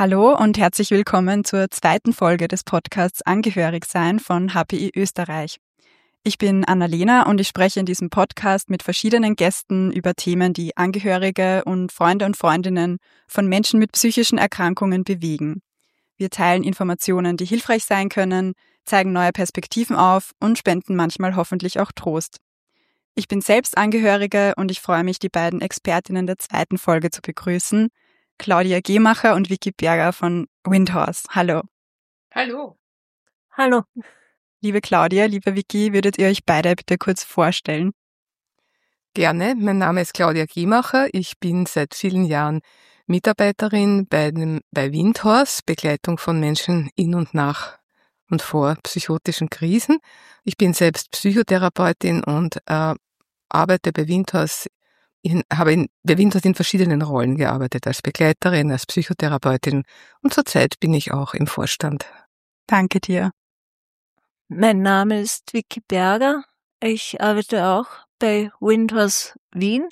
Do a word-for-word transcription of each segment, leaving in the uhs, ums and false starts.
Hallo und herzlich willkommen zur zweiten Folge des Podcasts Angehörigsein von H P I Österreich. Ich bin Annalena und ich spreche in diesem Podcast mit verschiedenen Gästen über Themen, die Angehörige und Freunde und Freundinnen von Menschen mit psychischen Erkrankungen bewegen. Wir teilen Informationen, die hilfreich sein können, zeigen neue Perspektiven auf und spenden manchmal hoffentlich auch Trost. Ich bin selbst Angehörige und ich freue mich, die beiden Expertinnen der zweiten Folge zu begrüßen, Claudia Gehmacher und Vicky Berger von Windhorse. Hallo. Hallo. Hallo. Liebe Claudia, liebe Vicky, würdet ihr euch beide bitte kurz vorstellen? Gerne. Mein Name ist Claudia Gehmacher. Ich bin seit vielen Jahren Mitarbeiterin bei, dem, bei Windhorse, Begleitung von Menschen in und nach und vor psychotischen Krisen. Ich bin selbst Psychotherapeutin und äh, arbeite bei Windhorse, in, habe in, bei Windhorse in verschiedenen Rollen gearbeitet, als Begleiterin, als Psychotherapeutin und zurzeit bin ich auch im Vorstand. Danke dir. Mein Name ist Vicky Berger. Ich arbeite auch bei Windhorse Wien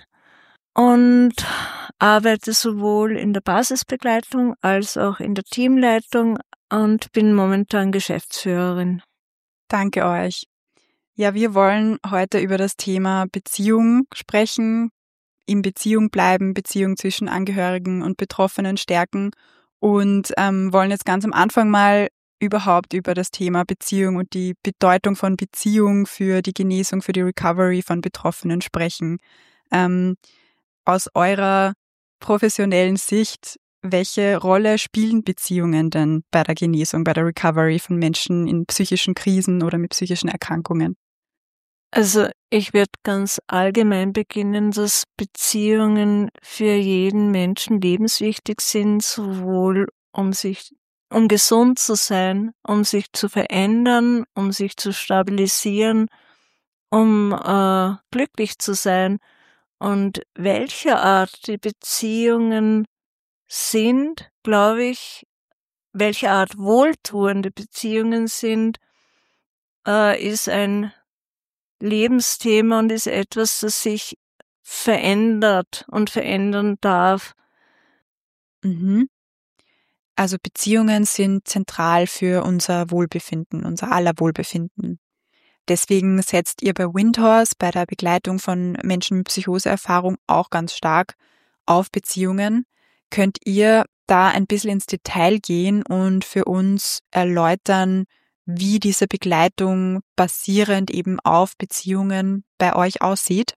und arbeite sowohl in der Basisbegleitung als auch in der Teamleitung und bin momentan Geschäftsführerin. Danke euch. Ja, wir wollen heute über das Thema Beziehung sprechen, in Beziehung bleiben, Beziehung zwischen Angehörigen und Betroffenen stärken und ähm, wollen jetzt ganz am Anfang mal überhaupt über das Thema Beziehung und die Bedeutung von Beziehung für die Genesung, für die Recovery von Betroffenen sprechen. Ähm, aus eurer professionellen Sicht, welche Rolle spielen Beziehungen denn bei der Genesung, bei der Recovery von Menschen in psychischen Krisen oder mit psychischen Erkrankungen? Also ich würde ganz allgemein beginnen, dass Beziehungen für jeden Menschen lebenswichtig sind, sowohl um sich, um gesund zu sein, um sich zu verändern, um sich zu stabilisieren, um äh, glücklich zu sein. Und welche Art die Beziehungen sind, glaube ich, welche Art wohltuende Beziehungen sind, äh, ist ein Lebensthema und ist etwas, das sich verändert und verändern darf. Mhm. Also Beziehungen sind zentral für unser Wohlbefinden, unser aller Wohlbefinden. Deswegen setzt ihr bei Windhorse, bei der Begleitung von Menschen mit Psychoseerfahrung auch ganz stark auf Beziehungen. Könnt ihr da ein bisschen ins Detail gehen und für uns erläutern, wie diese Begleitung basierend eben auf Beziehungen bei euch aussieht?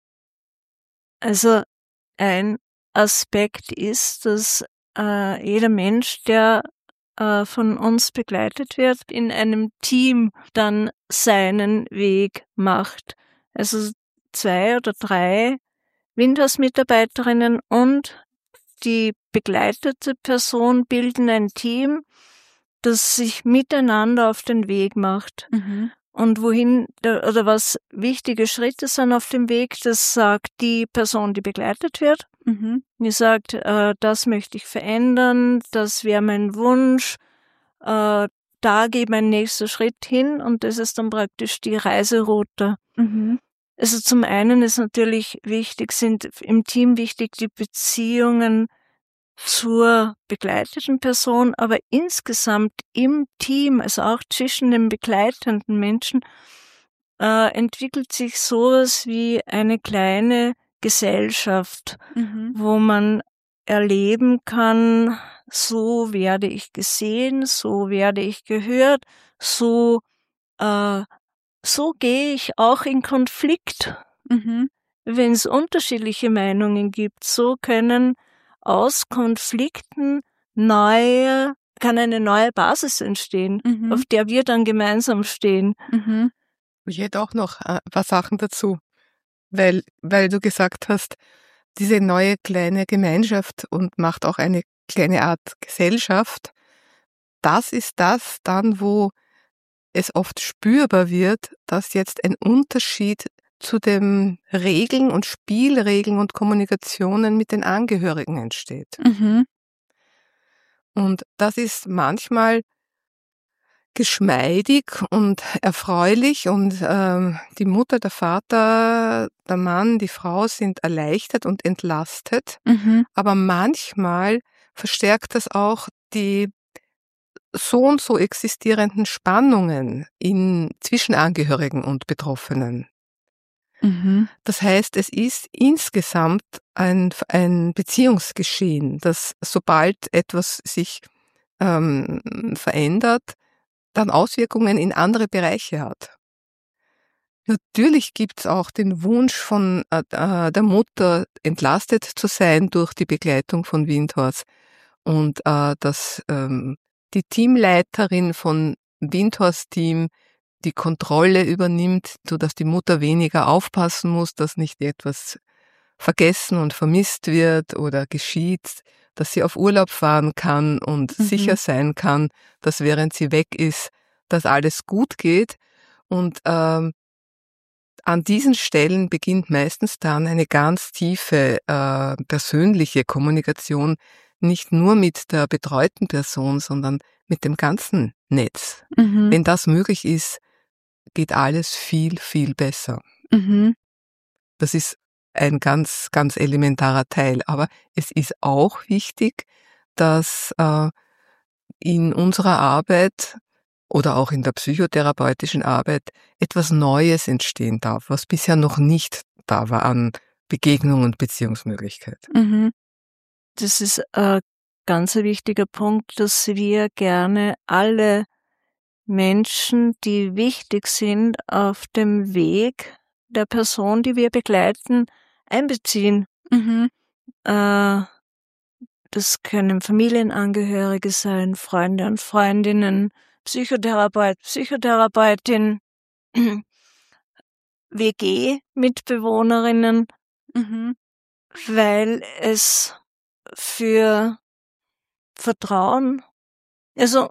Also ein Aspekt ist, dass äh, jeder Mensch, der äh, von uns begleitet wird, in einem Team dann seinen Weg macht. Also zwei oder drei Windhorse-Mitarbeiterinnen und die begleitete Person bilden ein Team, das sich miteinander auf den Weg macht. Mhm. Und wohin, oder was wichtige Schritte sind auf dem Weg, das sagt die Person, die begleitet wird. Mhm. Die sagt, äh, das möchte ich verändern, das wäre mein Wunsch, äh, da geht mein nächster Schritt hin und das ist dann praktisch die Reiseroute. Mhm. Also zum einen ist natürlich wichtig, sind im Team wichtig die Beziehungen zur begleiteten Person, aber insgesamt im Team, also auch zwischen den begleitenden Menschen, äh, entwickelt sich sowas wie eine kleine Gesellschaft, Mhm. wo man erleben kann, so werde ich gesehen, so werde ich gehört, so, äh, so gehe ich auch in Konflikt, Mhm. wenn es unterschiedliche Meinungen gibt. So können aus Konflikten neue, kann eine neue Basis entstehen, Mhm. auf der wir dann gemeinsam stehen. Mhm. Ich hätte auch noch ein paar Sachen dazu, weil, weil du gesagt hast, diese neue kleine Gemeinschaft und macht auch eine kleine Art Gesellschaft, das ist das dann, wo es oft spürbar wird, dass jetzt ein Unterschied zu den Regeln und Spielregeln und Kommunikationen mit den Angehörigen entsteht. Mhm. Und das ist manchmal geschmeidig und erfreulich und ähm, die Mutter, der Vater, der Mann, die Frau sind erleichtert und entlastet. Mhm. Aber manchmal verstärkt das auch die so und so existierenden Spannungen in zwischen Angehörigen und Betroffenen. Mhm. Das heißt, es ist insgesamt ein, ein Beziehungsgeschehen, das sobald etwas sich ähm, verändert, dann Auswirkungen in andere Bereiche hat. Natürlich gibt es auch den Wunsch von äh, der Mutter, entlastet zu sein durch die Begleitung von Windhorst und äh, dass ähm, die Teamleiterin von Windhorst Team die Kontrolle übernimmt, sodass die Mutter weniger aufpassen muss, dass nicht etwas vergessen und vermisst wird oder geschieht, dass sie auf Urlaub fahren kann und Mhm. sicher sein kann, dass während sie weg ist, dass alles gut geht. Und ähm, an diesen Stellen beginnt meistens dann eine ganz tiefe äh, persönliche Kommunikation, nicht nur mit der betreuten Person, sondern mit dem ganzen Netz. Mhm. Wenn das möglich ist, geht alles viel, viel besser. Mhm. Das ist ein ganz, ganz elementarer Teil. Aber es ist auch wichtig, dass äh, in unserer Arbeit oder auch in der psychotherapeutischen Arbeit etwas Neues entstehen darf, was bisher noch nicht da war an Begegnung und Beziehungsmöglichkeit. Mhm. Das ist ein ganz wichtiger Punkt, dass wir gerne alle Menschen, die wichtig sind, auf dem Weg der Person, die wir begleiten, einbeziehen. Mhm. Äh, das können Familienangehörige sein, Freunde und Freundinnen, Psychotherapeut, Psychotherapeutin, W G-Mitbewohnerinnen, Mhm. weil es für Vertrauen, also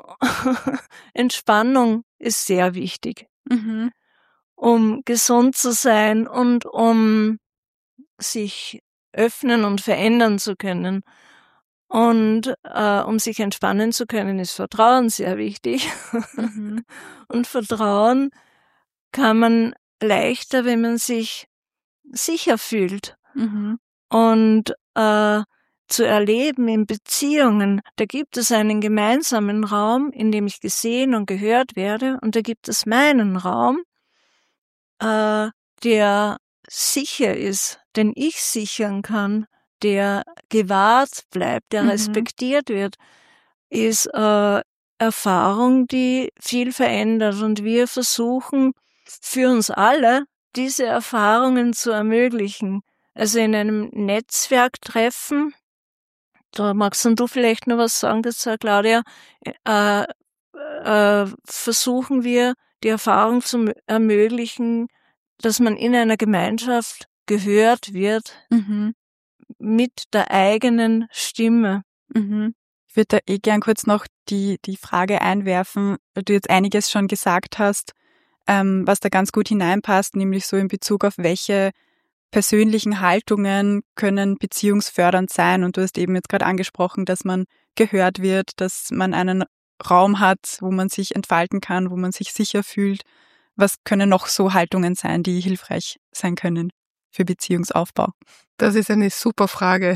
Entspannung ist sehr wichtig, Mhm. um gesund zu sein und um sich öffnen und verändern zu können. Und äh, um sich entspannen zu können, ist Vertrauen sehr wichtig. Mhm. Und Vertrauen kann man leichter, wenn man sich sicher fühlt. Mhm. Und äh, zu erleben in Beziehungen, da gibt es einen gemeinsamen Raum, in dem ich gesehen und gehört werde, und da gibt es meinen Raum, äh, der sicher ist, den ich sichern kann, der gewahrt bleibt, der Mhm. respektiert wird, ist äh, Erfahrung, die viel verändert. Und wir versuchen für uns alle, diese Erfahrungen zu ermöglichen. Also in einem Netzwerktreffen, da magst du vielleicht noch was sagen dazu, Claudia, äh, äh, versuchen wir, die Erfahrung zu ermöglichen, dass man in einer Gemeinschaft gehört wird Mhm. mit der eigenen Stimme. Mhm. Ich würde da eh gern kurz noch die, die Frage einwerfen, weil du jetzt einiges schon gesagt hast, ähm, was da ganz gut hineinpasst, nämlich so in Bezug auf welche persönlichen Haltungen können beziehungsfördernd sein. Und du hast eben jetzt gerade angesprochen, dass man gehört wird, dass man einen Raum hat, wo man sich entfalten kann, wo man sich sicher fühlt. Was können noch so Haltungen sein, die hilfreich sein können für Beziehungsaufbau? Das ist eine super Frage.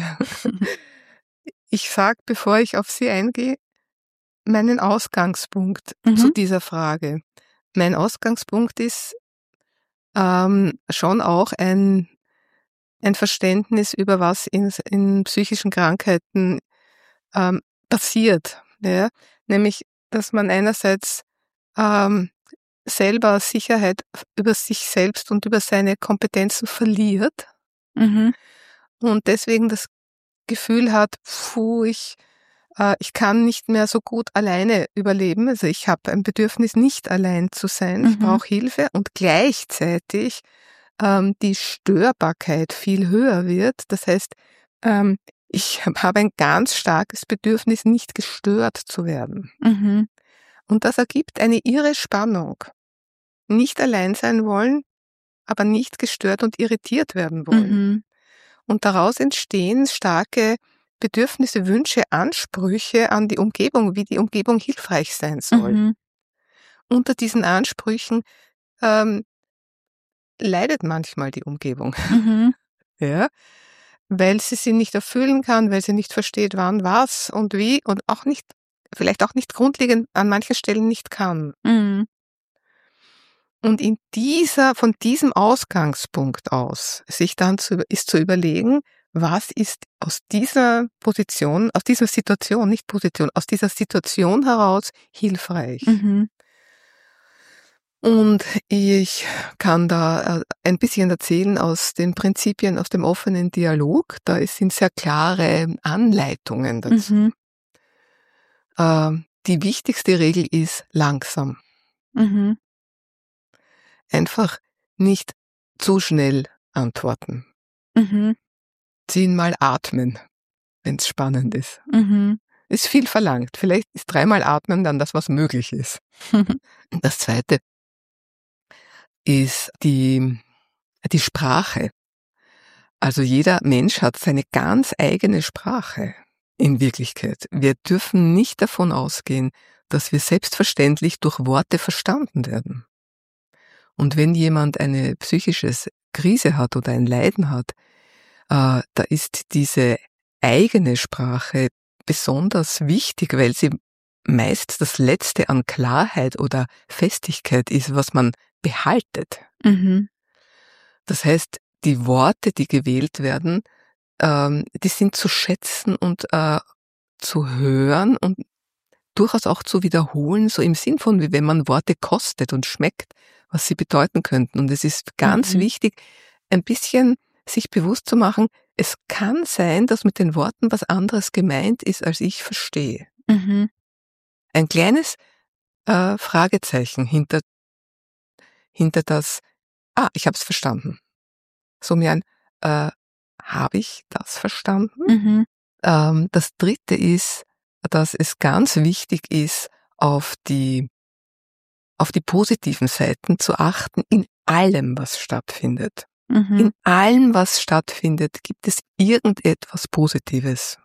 Ich sage, bevor ich auf sie eingehe, meinen Ausgangspunkt Mhm. zu dieser Frage. Mein Ausgangspunkt ist ähm, schon auch ein, ein Verständnis über was in, in psychischen Krankheiten ähm, passiert. Ja? Nämlich, dass man einerseits ähm, selber Sicherheit über sich selbst und über seine Kompetenzen verliert Mhm. und deswegen das Gefühl hat, puh, ich, äh, ich kann nicht mehr so gut alleine überleben. Also ich habe ein Bedürfnis, nicht allein zu sein. Ich Mhm. brauche Hilfe und gleichzeitig ähm, die Störbarkeit viel höher wird. Das heißt, ähm, ich habe ein ganz starkes Bedürfnis, nicht gestört zu werden. Mhm. Und das ergibt eine irre Spannung. Nicht allein sein wollen, aber nicht gestört und irritiert werden wollen. Mhm. Und daraus entstehen starke Bedürfnisse, Wünsche, Ansprüche an die Umgebung, wie die Umgebung hilfreich sein soll. Mhm. Unter diesen Ansprüchen ähm, leidet manchmal die Umgebung, Mhm. ja, weil sie sie nicht erfüllen kann, weil sie nicht versteht, wann, was und wie und auch nicht vielleicht auch nicht grundlegend an manchen Stellen nicht kann. Mhm. Und in dieser, von diesem Ausgangspunkt aus, sich dann zu, ist zu überlegen, was ist aus dieser Position, aus dieser Situation, nicht Position, aus dieser Situation heraus hilfreich. Mhm. Und ich kann da ein bisschen erzählen aus den Prinzipien, aus dem offenen Dialog. Da sind sehr klare Anleitungen dazu. Mhm. Äh, die wichtigste Regel ist langsam. Mhm. Einfach nicht zu schnell antworten. Mhm. Zehnmal atmen, wenn es spannend ist. Mhm. Ist viel verlangt. Vielleicht ist dreimal atmen dann das, was möglich ist. Das Zweite ist die, die Sprache. Also jeder Mensch hat seine ganz eigene Sprache in Wirklichkeit. Wir dürfen nicht davon ausgehen, dass wir selbstverständlich durch Worte verstanden werden. Und wenn jemand eine psychische Krise hat oder ein Leiden hat, äh, da ist diese eigene Sprache besonders wichtig, weil sie meist das Letzte an Klarheit oder Festigkeit ist, was man behaltet. Mhm. Das heißt, die Worte, die gewählt werden, ähm, die sind zu schätzen und äh, zu hören und durchaus auch zu wiederholen, so im Sinn von, wie wenn man Worte kostet und schmeckt, was sie bedeuten könnten. Und es ist ganz Mhm. wichtig, ein bisschen sich bewusst zu machen, es kann sein, dass mit den Worten was anderes gemeint ist, als ich verstehe. Mhm. Ein kleines äh, Fragezeichen hinter, hinter das, ah, ich habe es verstanden. So mir ein, äh, habe ich das verstanden? Mhm. Ähm, das Dritte ist, dass es ganz wichtig ist, auf die, auf die positiven Seiten zu achten in allem, was stattfindet. Mhm. In allem, was stattfindet, gibt es irgendetwas Positives.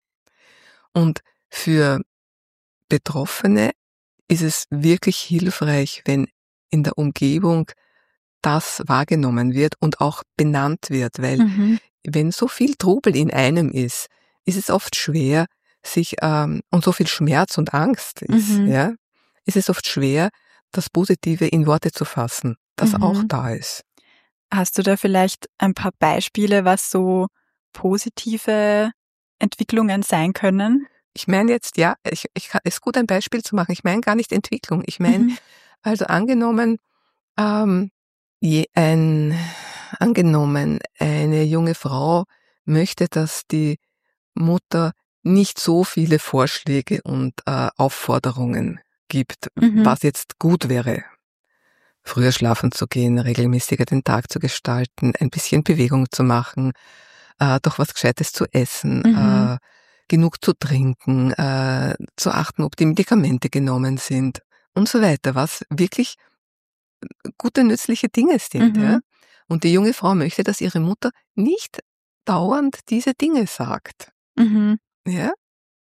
Und für Betroffene ist es wirklich hilfreich, wenn in der Umgebung das wahrgenommen wird und auch benannt wird, weil Mhm. wenn so viel Trubel in einem ist, ist es oft schwer, sich ähm, und so viel Schmerz und Angst ist, Mhm. ja, ist es oft schwer, das Positive in Worte zu fassen, das Mhm. auch da ist. Hast du da vielleicht ein paar Beispiele, was so positive Entwicklungen sein können? Ich meine jetzt, ja, ich, ich kann, es ist gut, ein Beispiel zu machen. Ich meine gar nicht Entwicklung. Ich meine, Mhm. also angenommen, ähm, je, ein, angenommen, eine junge Frau möchte, dass die Mutter nicht so viele Vorschläge und äh, Aufforderungen gibt, Mhm. was jetzt gut wäre. Früher schlafen zu gehen, regelmäßiger den Tag zu gestalten, ein bisschen Bewegung zu machen, äh, doch was Gescheites zu essen, Mhm. äh, genug zu trinken, äh, zu achten, ob die Medikamente genommen sind und so weiter, was wirklich gute, nützliche Dinge sind. Ja? Mhm. Und die junge Frau möchte, dass ihre Mutter nicht dauernd diese Dinge sagt. Mhm. Ja?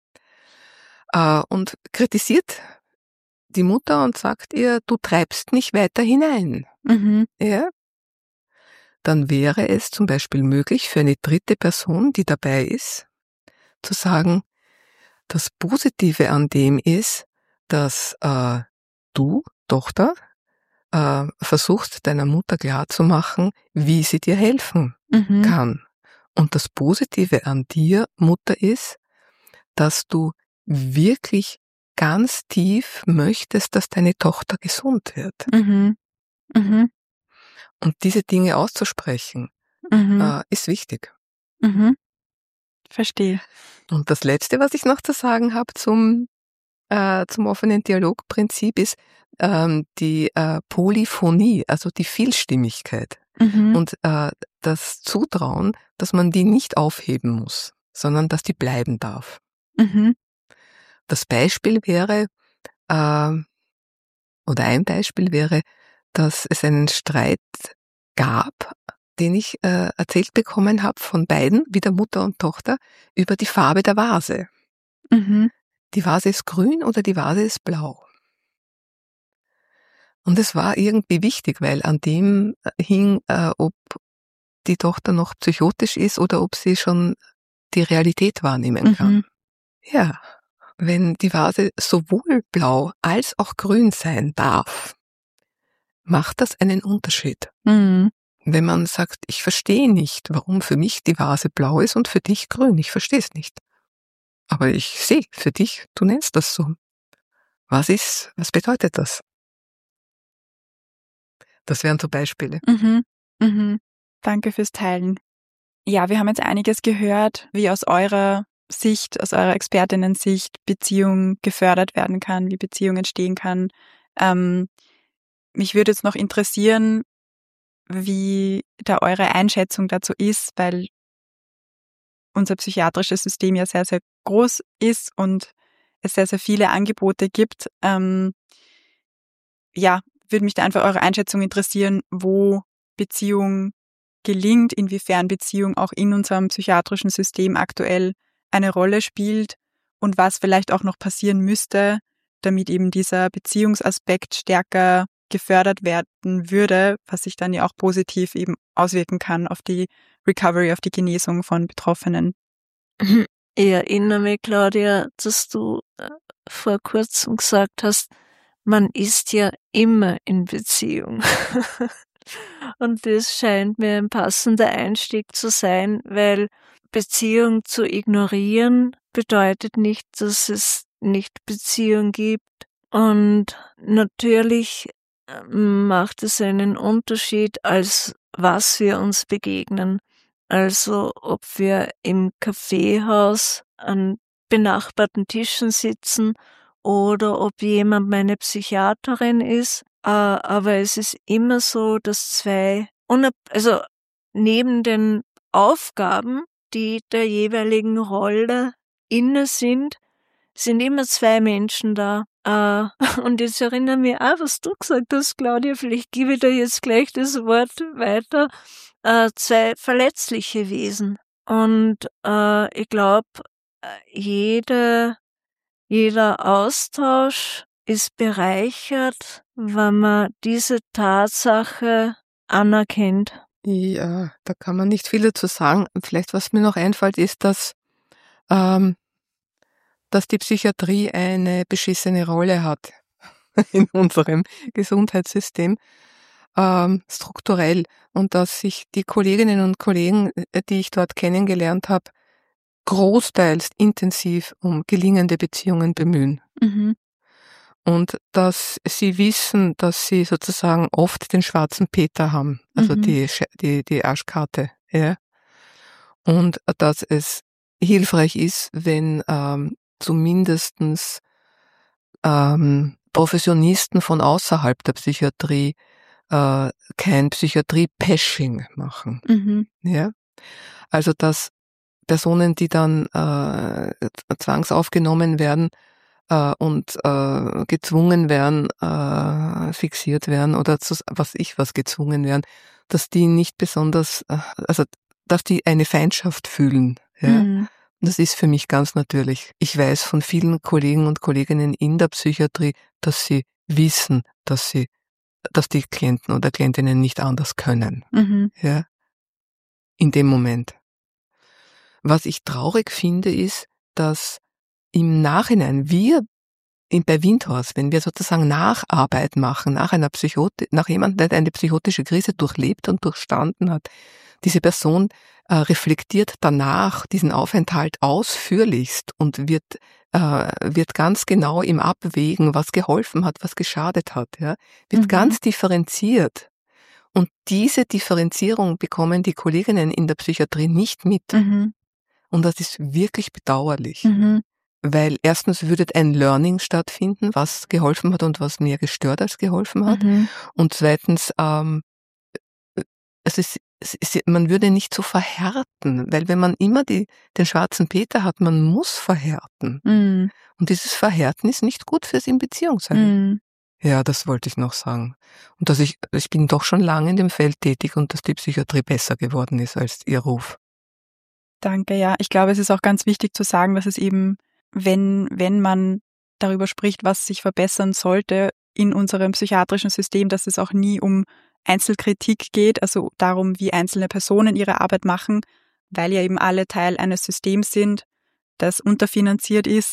Äh, und kritisiert die Mutter und sagt ihr, du treibst mich weiter hinein. Mhm. Ja? Dann wäre es zum Beispiel möglich für eine dritte Person, die dabei ist, zu sagen, das Positive an dem ist, dass äh, du, Tochter, äh, versuchst deiner Mutter klarzumachen, wie sie dir helfen Mhm. kann. Und das Positive an dir, Mutter, ist, dass du wirklich ganz tief möchtest, dass deine Tochter gesund wird. Mhm. Mhm. Und diese Dinge auszusprechen, Mhm. äh, ist wichtig. Mhm. Verstehe. Und das Letzte, was ich noch zu sagen habe zum, äh, zum offenen Dialogprinzip, ist ähm, die äh, Polyphonie, also die Vielstimmigkeit. Mhm. Und äh, das Zutrauen, dass man die nicht aufheben muss, sondern dass die bleiben darf. Mhm. Das Beispiel wäre, äh, oder ein Beispiel wäre, dass es einen Streit gab, den ich äh, erzählt bekommen habe von beiden, wieder Mutter und Tochter, über die Farbe der Vase. Mhm. Die Vase ist grün oder die Vase ist blau. Und es war irgendwie wichtig, weil an dem hing, äh, ob die Tochter noch psychotisch ist oder ob sie schon die Realität wahrnehmen kann. Mhm. Ja, wenn die Vase sowohl blau als auch grün sein darf, macht das einen Unterschied. Mhm. Wenn man sagt, ich verstehe nicht, warum für mich die Vase blau ist und für dich grün, ich verstehe es nicht. Aber ich sehe, für dich, du nennst das so. Was ist, was bedeutet das? Das wären so Beispiele. Mhm. Mhm. Danke fürs Teilen. Ja, wir haben jetzt einiges gehört, wie aus eurer Sicht, aus eurer Expertinnen-Sicht Beziehung gefördert werden kann, wie Beziehung entstehen kann. Ähm, mich würde jetzt noch interessieren, wie da eure Einschätzung dazu ist, weil unser psychiatrisches System ja sehr, sehr groß ist und es sehr, sehr viele Angebote gibt. Ähm, ja, würde mich da einfach eure Einschätzung interessieren, wo Beziehung gelingt, inwiefern Beziehung auch in unserem psychiatrischen System aktuell eine Rolle spielt und was vielleicht auch noch passieren müsste, damit eben dieser Beziehungsaspekt stärker gefördert werden würde, was sich dann ja auch positiv eben auswirken kann auf die Recovery, auf die Genesung von Betroffenen. Ich erinnere mich, Claudia, dass du äh, vor kurzem gesagt hast, man ist ja immer in Beziehung. Und das scheint mir ein passender Einstieg zu sein, weil Beziehung zu ignorieren bedeutet nicht, dass es nicht Beziehung gibt. Und natürlich macht es einen Unterschied, als was wir uns begegnen. Also ob wir im Kaffeehaus an benachbarten Tischen sitzen oder ob jemand meine Psychiaterin ist. Aber es ist immer so, dass zwei, also neben den Aufgaben, die der jeweiligen Rolle inne sind, sind immer zwei Menschen da. Und jetzt erinnere mich auch, was du gesagt hast, Claudia, vielleicht gebe ich dir jetzt gleich das Wort weiter. Zwei verletzliche Wesen. Und ich glaube, jede, jeder Austausch ist bereichert, wenn man diese Tatsache anerkennt. Ja, da kann man nicht viel dazu sagen. Vielleicht, was mir noch einfällt, ist, dass, ähm, dass die Psychiatrie eine beschissene Rolle hat in unserem Gesundheitssystem, ähm, strukturell. Und dass sich die Kolleginnen und Kollegen, die ich dort kennengelernt habe, großteils intensiv um gelingende Beziehungen bemühen. Mhm. Und dass sie wissen, dass sie sozusagen oft den schwarzen Peter haben, also Mhm. die, die, die Arschkarte, ja. Und dass es hilfreich ist, wenn ähm, zumindestens ähm, Professionisten von außerhalb der Psychiatrie äh, kein Psychiatrie-Pashing machen. Mhm. Ja? Also dass Personen, die dann äh, zwangsaufgenommen werden äh, und äh, gezwungen werden, äh, fixiert werden oder zu, was ich was gezwungen werden, dass die nicht besonders, äh, also dass die eine Feindschaft fühlen. Ja? Mhm. Das ist für mich ganz natürlich. Ich weiß von vielen Kollegen und Kolleginnen in der Psychiatrie, dass sie wissen, dass sie, dass die Klienten oder Klientinnen nicht anders können. Mhm. Ja? In dem Moment. Was ich traurig finde, ist, dass im Nachhinein wir in, bei Windhorst, wenn wir sozusagen Nacharbeit machen, nach einer Psychote, nach jemandem, der eine psychotische Krise durchlebt und durchstanden hat, diese Person äh, reflektiert danach diesen Aufenthalt ausführlichst und wird äh, wird ganz genau im Abwägen, was geholfen hat, was geschadet hat, ja, wird Mhm. ganz differenziert. Und diese Differenzierung bekommen die Kolleginnen in der Psychiatrie nicht mit. Mhm. Und das ist wirklich bedauerlich. Mhm. Weil erstens würde ein Learning stattfinden, was geholfen hat und was mehr gestört als geholfen hat. Mhm. Und zweitens, ähm, es ist, es ist, man würde nicht so verhärten, weil wenn man immer die, den schwarzen Peter hat, man muss verhärten. Mhm. Und dieses Verhärten ist nicht gut fürs in Beziehung sein. Mhm. Ja, das wollte ich noch sagen. Und dass ich, ich bin doch schon lange in dem Feld tätig und dass die Psychiatrie besser geworden ist als ihr Ruf. Danke, ja. Ich glaube, es ist auch ganz wichtig zu sagen, dass es eben, wenn, wenn man darüber spricht, was sich verbessern sollte in unserem psychiatrischen System, dass es auch nie um Einzelkritik geht, also darum, wie einzelne Personen ihre Arbeit machen, weil ja eben alle Teil eines Systems sind, das unterfinanziert ist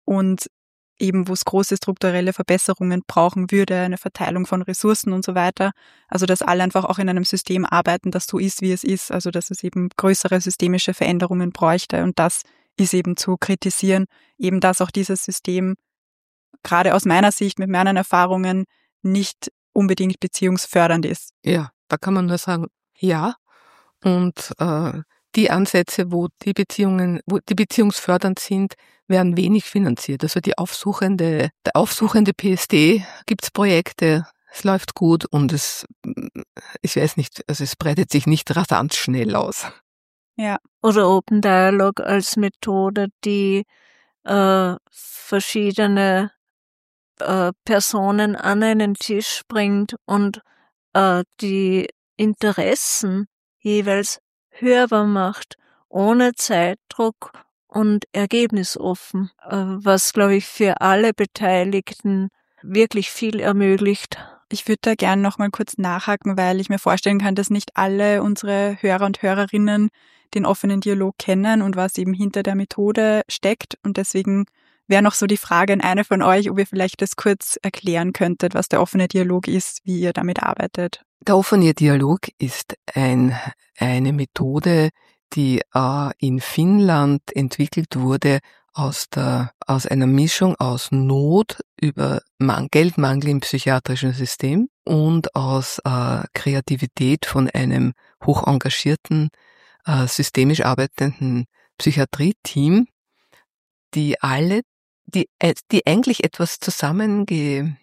und eben wo es große strukturelle Verbesserungen brauchen würde, eine Verteilung von Ressourcen und so weiter. Also dass alle einfach auch in einem System arbeiten, das so ist, wie es ist. Also dass es eben größere systemische Veränderungen bräuchte. Und das ist eben zu kritisieren, eben dass auch dieses System gerade aus meiner Sicht mit meinen Erfahrungen nicht unbedingt beziehungsfördernd ist. Ja, da kann man nur sagen, ja. Und äh, die Ansätze, wo die Beziehungen, wo die beziehungsfördernd sind, werden wenig finanziert. Also die aufsuchende, der aufsuchende P S D gibt's Projekte, es läuft gut und es, ich weiß nicht, also es breitet sich nicht rasant schnell aus. Ja. Oder Open Dialogue als Methode, die äh, verschiedene äh, Personen an einen Tisch bringt und äh, die Interessen jeweils hörbar macht, ohne Zeitdruck und ergebnisoffen, äh, was, glaube ich, für alle Beteiligten wirklich viel ermöglicht. Ich würde da gerne noch mal kurz nachhaken, weil ich mir vorstellen kann, dass nicht alle unsere Hörer und Hörerinnen den offenen Dialog kennen und was eben hinter der Methode steckt. Und deswegen wäre noch so die Frage an eine von euch, ob ihr vielleicht das kurz erklären könntet, was der offene Dialog ist, wie ihr damit arbeitet. Der offene Dialog ist ein, eine Methode, die äh, in Finnland entwickelt wurde aus der, aus einer Mischung aus Not über Man- Geldmangel im psychiatrischen System und aus äh, Kreativität von einem hoch engagierten, äh, systemisch arbeitenden Psychiatrie-Team, die alle, die, äh, die eigentlich etwas zusammengewoben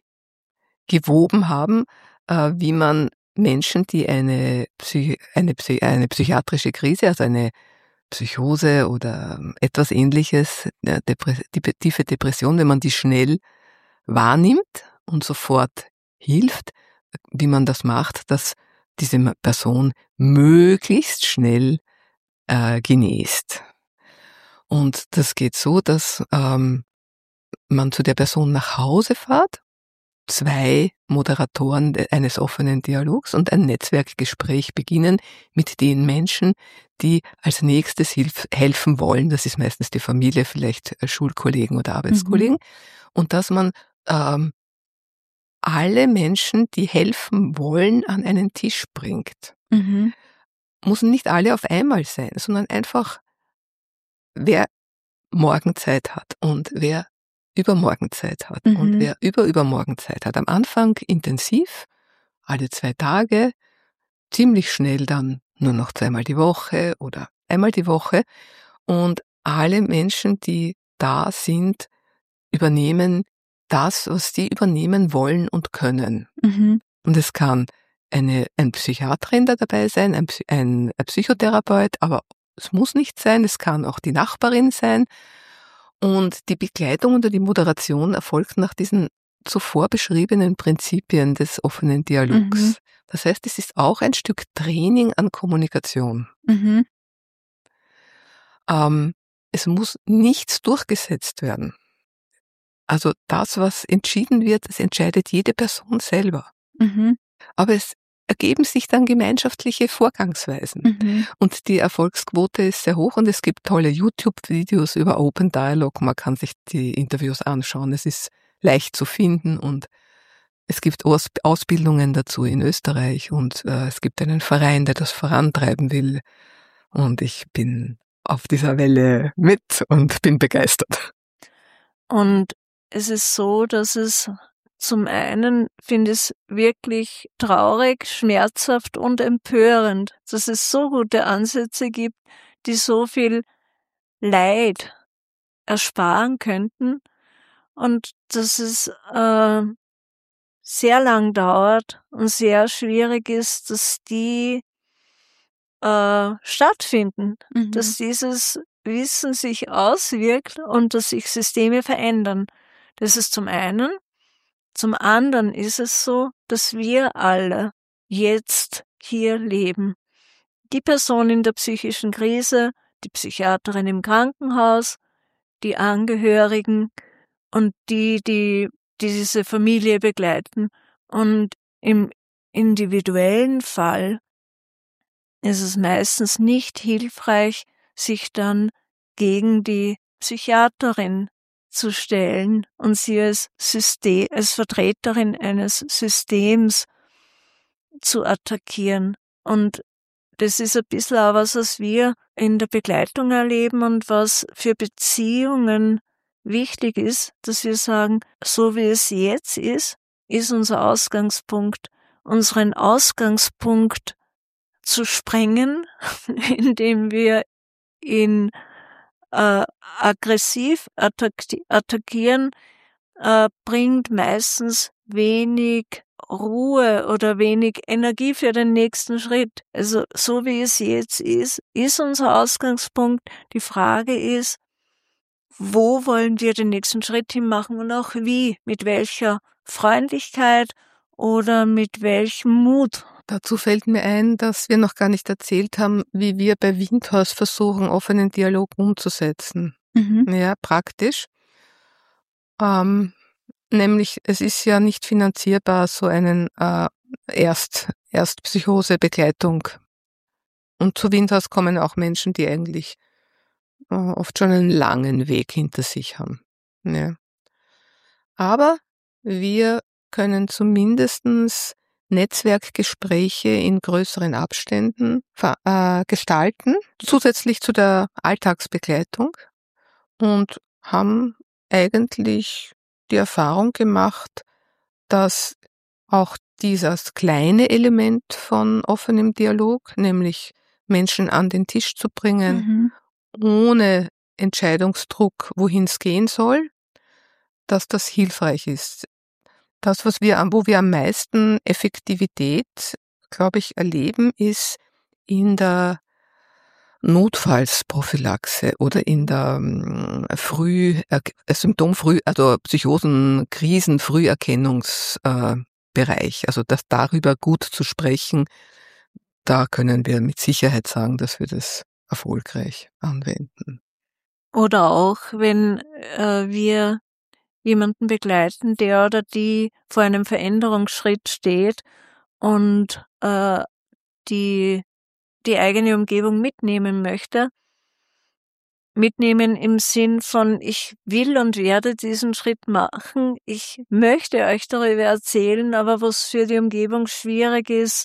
haben, äh, wie man Menschen, die eine, Psy- eine, Psy- eine psychiatrische Krise, also eine Psychose oder etwas Ähnliches, äh, Depre- die tiefe Depression, wenn man die schnell wahrnimmt und sofort hilft, wie man das macht, dass diese Person möglichst schnell äh, genest. Und das geht so, dass ähm, man zu der Person nach Hause fährt, zwei Moderatoren eines offenen Dialogs und ein Netzwerkgespräch beginnen mit den Menschen, die als nächstes hilf- helfen wollen. Das ist meistens die Familie, vielleicht Schulkollegen oder Arbeitskollegen. Mhm. Und dass man ähm, alle Menschen, die helfen wollen, an einen Tisch bringt. Mhm. Müssen nicht alle auf einmal sein, sondern einfach, wer morgen Zeit hat und wer übermorgen Zeit hat. Mhm. Und wer über übermorgen Zeit hat. Am Anfang intensiv, alle zwei Tage, ziemlich schnell dann nur noch zweimal die Woche oder einmal die Woche. Und alle Menschen, die da sind, übernehmen das, was sie übernehmen wollen und können. Mhm. Und es kann eine, ein Psychiaterin da dabei sein, ein, ein, ein Psychotherapeut, aber es muss nicht sein, es kann auch die Nachbarin sein. Und die Begleitung oder die Moderation erfolgt nach diesen zuvor beschriebenen Prinzipien des offenen Dialogs. Mhm. Das heißt, es ist auch ein Stück Training an Kommunikation. Mhm. Ähm, es muss nichts durchgesetzt werden. Also das, was entschieden wird, das entscheidet jede Person selber. Mhm. Aber es ergeben sich dann gemeinschaftliche Vorgangsweisen. Mhm. Und die Erfolgsquote ist sehr hoch und es gibt tolle YouTube-Videos über Open Dialogue. Man kann sich die Interviews anschauen. Es ist leicht zu finden und es gibt Aus- Ausbildungen dazu in Österreich und äh, es gibt einen Verein, der das vorantreiben will. Und ich bin auf dieser Welle mit und bin begeistert. Und es ist so, dass es zum einen, finde ich es wirklich traurig, schmerzhaft und empörend, dass es so gute Ansätze gibt, die so viel Leid ersparen könnten und dass es äh, sehr lang dauert und sehr schwierig ist, dass die äh, stattfinden, mhm. dass dieses Wissen sich auswirkt und dass sich Systeme verändern. Das ist zum einen. Zum anderen ist es so, dass wir alle jetzt hier leben. Die Person in der psychischen Krise, die Psychiaterin im Krankenhaus, die Angehörigen und die, die, die diese Familie begleiten. Und im individuellen Fall ist es meistens nicht hilfreich, sich dann gegen die Psychiaterin zu stellen und sie als System, als Vertreterin eines Systems zu attackieren. Und das ist ein bisschen auch was, was wir in der Begleitung erleben und was für Beziehungen wichtig ist, dass wir sagen, so wie es jetzt ist, ist unser Ausgangspunkt. Unseren Ausgangspunkt zu sprengen, indem wir ihn äh, aggressiv attack- attackieren, äh, bringt meistens wenig Ruhe oder wenig Energie für den nächsten Schritt. Also so wie es jetzt ist, ist unser Ausgangspunkt. Die Frage ist, wo wollen wir den nächsten Schritt hin machen und auch wie, mit welcher Freundlichkeit oder mit welchem Mut. Dazu fällt mir ein, dass wir noch gar nicht erzählt haben, wie wir bei Windhorst versuchen, offenen Dialog umzusetzen. Mhm. Ja, praktisch. Ähm, nämlich, es ist ja nicht finanzierbar, so einen äh, Erst, Erstpsychosebegleitung. Und zu Windhorst kommen auch Menschen, die eigentlich äh, oft schon einen langen Weg hinter sich haben. Ja. Aber wir können zumindestens Netzwerkgespräche in größeren Abständen äh, gestalten, zusätzlich zu der Alltagsbegleitung, und haben eigentlich die Erfahrung gemacht, dass auch dieses kleine Element von offenem Dialog, nämlich Menschen an den Tisch zu bringen, Mhm. ohne Entscheidungsdruck, wohin es gehen soll, dass das hilfreich ist. Das, was wir, wo wir am meisten Effektivität, glaube ich, erleben, ist in der Notfallsprophylaxe oder in der ähm, Früh, äh, Symptomfrüh, also Psychosen, Krisen, Früherkennungsbereich. Äh, also das darüber gut zu sprechen, da können wir mit Sicherheit sagen, dass wir das erfolgreich anwenden. Oder auch, wenn äh, wir jemanden begleiten, der oder die vor einem Veränderungsschritt steht und äh, die die eigene Umgebung mitnehmen möchte. Mitnehmen im Sinn von, ich will und werde diesen Schritt machen. Ich möchte euch darüber erzählen, aber was für die Umgebung schwierig ist,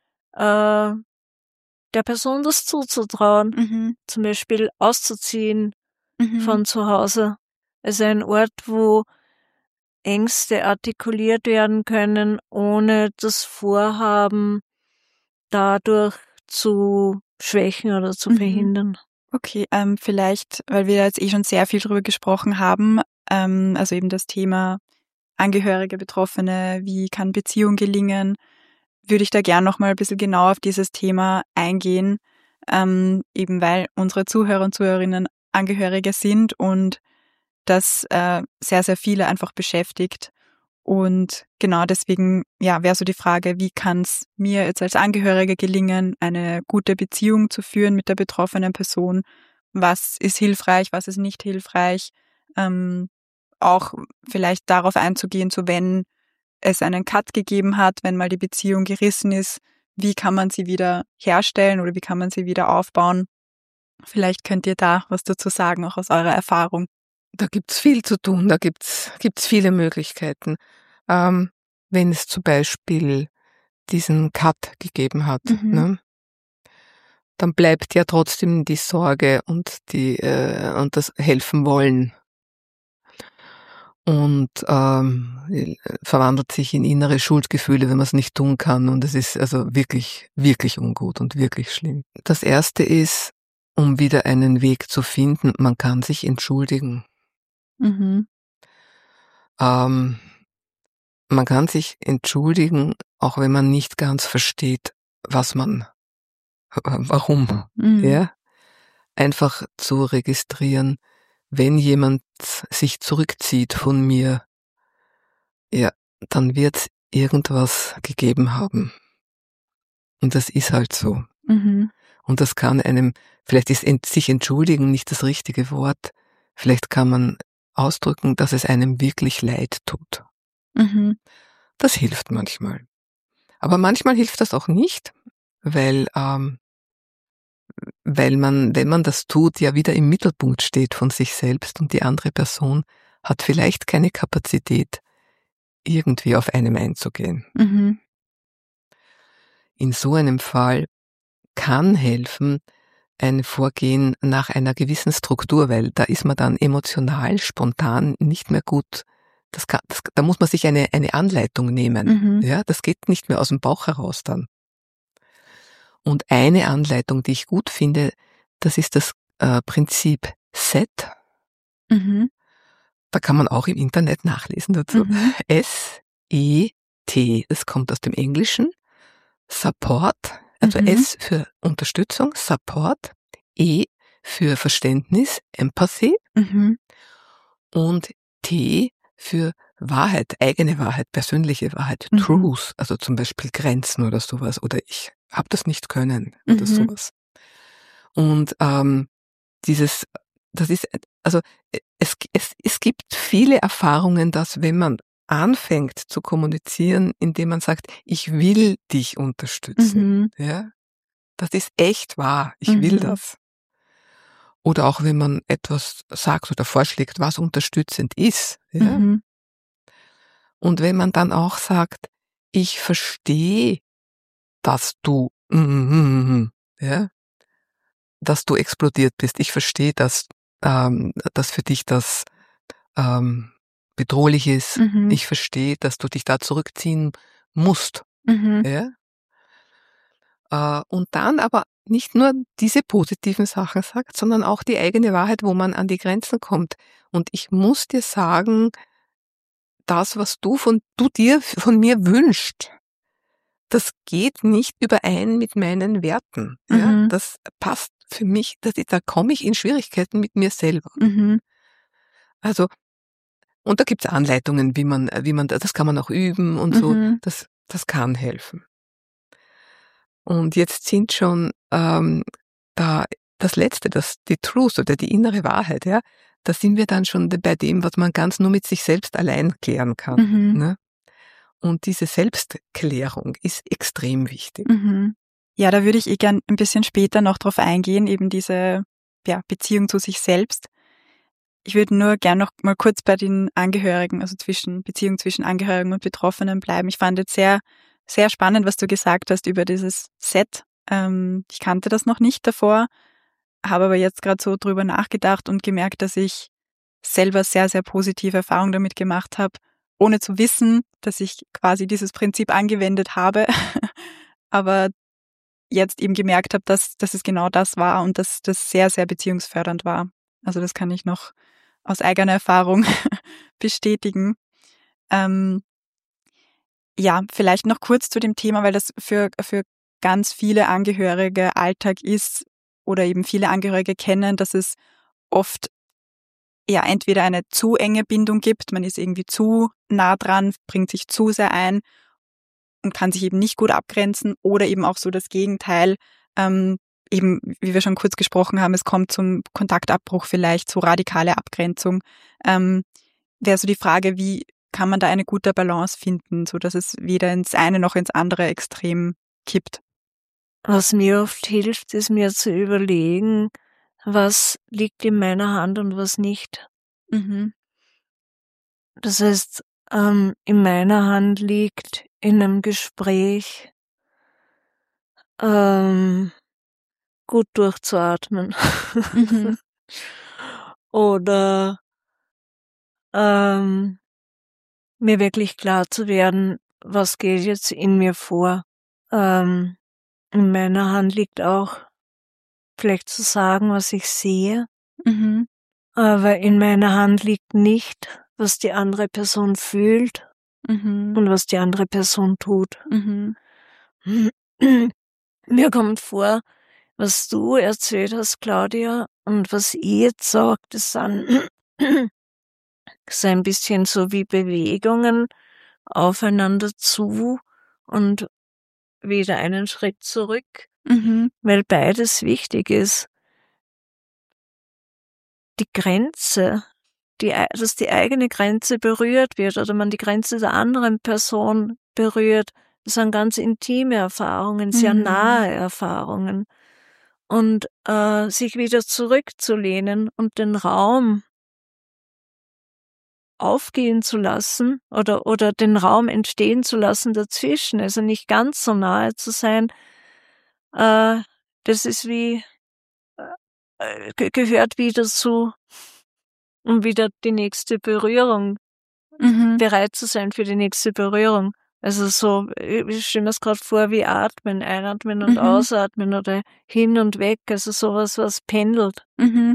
äh, der Person das zuzutrauen. Mhm. Zum Beispiel auszuziehen Mhm. von zu Hause. Also ein Ort, wo Ängste artikuliert werden können, ohne das Vorhaben dadurch zu schwächen oder zu Mhm. verhindern. Okay, ähm, vielleicht, weil wir jetzt eh schon sehr viel drüber gesprochen haben, ähm, also eben das Thema Angehörige, Betroffene, wie kann Beziehung gelingen, würde ich da gern nochmal ein bisschen genauer auf dieses Thema eingehen, ähm, eben weil unsere Zuhörer und Zuhörerinnen Angehörige sind und das äh, sehr, sehr viele einfach beschäftigt. Und genau deswegen, ja, wäre so die Frage, wie kann es mir jetzt als Angehörige gelingen, eine gute Beziehung zu führen mit der betroffenen Person? Was ist hilfreich, was ist nicht hilfreich? Ähm, auch vielleicht darauf einzugehen, so wenn es einen Cut gegeben hat, wenn mal die Beziehung gerissen ist, wie kann man sie wieder herstellen oder wie kann man sie wieder aufbauen? Vielleicht könnt ihr da was dazu sagen, auch aus eurer Erfahrung. Da gibt's viel zu tun, da gibt's gibt's viele Möglichkeiten. Ähm, wenn es zum Beispiel diesen Cut gegeben hat, Mhm. ne, dann bleibt ja trotzdem die Sorge und die äh, und das Helfen wollen. Und ähm, verwandelt sich in innere Schuldgefühle, wenn man es nicht tun kann. Und es ist also wirklich, wirklich ungut und wirklich schlimm. Das Erste ist, um wieder einen Weg zu finden, man kann sich entschuldigen. Mhm. Ähm, man kann sich entschuldigen, auch wenn man nicht ganz versteht, was man, warum. Mhm. Ja? Einfach zu registrieren, wenn jemand sich zurückzieht von mir, ja, dann wird's irgendwas gegeben haben. Und das ist halt so. Mhm. Und das kann einem, vielleicht ist ent, sich entschuldigen nicht das richtige Wort, vielleicht kann man ausdrücken, dass es einem wirklich leid tut. Mhm. Das hilft manchmal. Aber manchmal hilft das auch nicht, weil, ähm, weil man, wenn man das tut, ja wieder im Mittelpunkt steht von sich selbst und die andere Person hat vielleicht keine Kapazität, irgendwie auf einem einzugehen. Mhm. In so einem Fall kann helfen ein Vorgehen nach einer gewissen Struktur, weil da ist man dann emotional, spontan nicht mehr gut. Das kann, das, da muss man sich eine, eine Anleitung nehmen. Mhm. Ja, das geht nicht mehr aus dem Bauch heraus dann. Und eine Anleitung, die ich gut finde, das ist das äh, Prinzip S E T. Mhm. Da kann man auch im Internet nachlesen dazu. Mhm. S E T, das kommt aus dem Englischen. Support, also Mhm. S für Unterstützung, Support, E für Verständnis, Empathy Mhm. und T für Wahrheit, eigene Wahrheit, persönliche Wahrheit, Mhm. Truth, also zum Beispiel Grenzen oder sowas, oder ich habe das nicht können oder Mhm. sowas. Und ähm, dieses, das ist, also es, es, es gibt viele Erfahrungen, dass wenn man anfängt zu kommunizieren, indem man sagt, ich will dich unterstützen, Mhm. ja, das ist echt wahr, ich will Mhm. das. Oder auch wenn man etwas sagt oder vorschlägt, was unterstützend ist, ja. Mhm. Und wenn man dann auch sagt, ich verstehe, dass du, ja, dass du explodiert bist. Ich verstehe, dass, ähm, dass für dich das ähm, bedrohlich ist. Mhm. Ich verstehe, dass du dich da zurückziehen musst. Mhm. Ja? Äh, und dann aber nicht nur diese positiven Sachen sagt, sondern auch die eigene Wahrheit, wo man an die Grenzen kommt. Und ich muss dir sagen, das, was du von du dir von mir wünschst, das geht nicht überein mit meinen Werten. Ja, Mhm. das passt für mich, das, da komme ich in Schwierigkeiten mit mir selber. Mhm. Also, und da gibt's Anleitungen, wie man, wie man, das kann man auch üben und so. Mhm. Das, das kann helfen. Und jetzt sind schon ähm, da das Letzte, das die Truth oder die innere Wahrheit, ja, da sind wir dann schon bei dem, was man ganz nur mit sich selbst allein klären kann. Mhm. Ne? Und diese Selbstklärung ist extrem wichtig. Mhm. Ja, da würde ich eh gern ein bisschen später noch drauf eingehen, eben diese ja, Beziehung zu sich selbst. Ich würde nur gern noch mal kurz bei den Angehörigen, also zwischen Beziehung zwischen Angehörigen und Betroffenen bleiben. Ich fand jetzt sehr, sehr spannend, was du gesagt hast über dieses Set. Ähm, ich kannte das noch nicht davor, habe aber jetzt gerade so drüber nachgedacht und gemerkt, dass ich selber sehr, sehr positive Erfahrungen damit gemacht habe, ohne zu wissen, dass ich quasi dieses Prinzip angewendet habe, aber jetzt eben gemerkt habe, dass, dass es genau das war und dass das sehr, sehr beziehungsfördernd war. Also das kann ich noch aus eigener Erfahrung bestätigen. Ähm, ja, vielleicht noch kurz zu dem Thema, weil das für, für ganz viele Angehörige Alltag ist oder eben viele Angehörige kennen, dass es oft ja entweder eine zu enge Bindung gibt, man ist irgendwie zu nah dran, bringt sich zu sehr ein und kann sich eben nicht gut abgrenzen, oder eben auch so das Gegenteil, ähm, eben wie wir schon kurz gesprochen haben, es kommt zum Kontaktabbruch vielleicht, zu radikale Abgrenzung. Ähm, wäre so die Frage, wie kann man da eine gute Balance finden, so dass es weder ins eine noch ins andere Extrem kippt? Was mir oft hilft, ist mir zu überlegen, was liegt in meiner Hand und was nicht. Mhm. Das heißt, ähm, in meiner Hand liegt in einem Gespräch ähm, gut durchzuatmen. Mhm. Oder ähm, mir wirklich klar zu werden, was geht jetzt in mir vor. Ähm, in meiner Hand liegt auch vielleicht zu sagen, was ich sehe, Mhm. aber in meiner Hand liegt nicht, was die andere Person fühlt Mhm. und was die andere Person tut. Mhm. Mir kommt vor, was du erzählt hast, Claudia, und was ich jetzt sagt, das sind so ein bisschen so wie Bewegungen aufeinander zu und wieder einen Schritt zurück, Mhm. weil beides wichtig ist. Die Grenze, die, dass die eigene Grenze berührt wird oder man die Grenze der anderen Person berührt, das sind ganz intime Erfahrungen, sehr Mhm. nahe Erfahrungen. Und äh, sich wieder zurückzulehnen und den Raum aufgehen zu lassen oder, oder den Raum entstehen zu lassen dazwischen, also nicht ganz so nahe zu sein, äh, das ist wie, äh, ge- gehört wieder zu, um wieder die nächste Berührung, Mhm. bereit zu sein für die nächste Berührung. Also so, ich stelle mir es gerade vor wie Atmen, einatmen und Mhm. ausatmen oder hin und weg, also sowas, was pendelt. Mhm.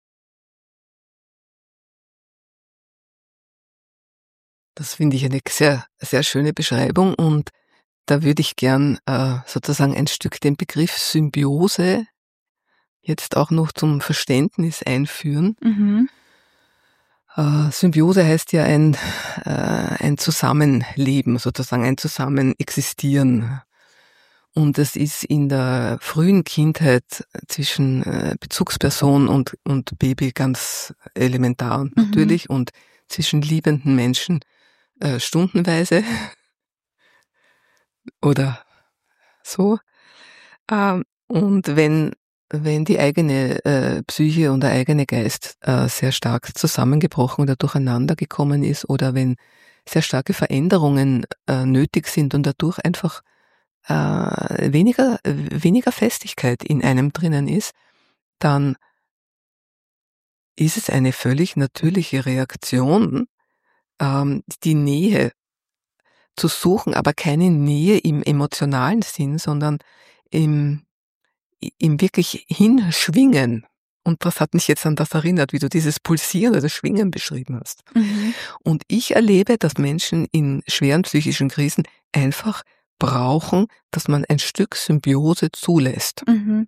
Das finde ich eine sehr, sehr schöne Beschreibung und da würde ich gern äh, sozusagen ein Stück den Begriff Symbiose jetzt auch noch zum Verständnis einführen. Mhm. Äh, Symbiose heißt ja ein, äh, ein Zusammenleben, sozusagen ein Zusammenexistieren. Und es ist in der frühen Kindheit zwischen äh, Bezugsperson und, und Baby ganz elementar und Mhm. natürlich und zwischen liebenden Menschen äh, stundenweise oder so. Ähm, und wenn, wenn die eigene äh, Psyche und der eigene Geist äh, sehr stark zusammengebrochen oder durcheinander gekommen ist oder wenn sehr starke Veränderungen äh, nötig sind und dadurch einfach äh, weniger, weniger Festigkeit in einem drinnen ist, dann ist es eine völlig natürliche Reaktion, ähm, die Nähe zu suchen, aber keine Nähe im emotionalen Sinn, sondern im im wirklich hinschwingen. Und das hat mich jetzt an das erinnert, wie du dieses Pulsieren oder Schwingen beschrieben hast. Mhm. Und ich erlebe, dass Menschen in schweren psychischen Krisen einfach brauchen, dass man ein Stück Symbiose zulässt. Mhm.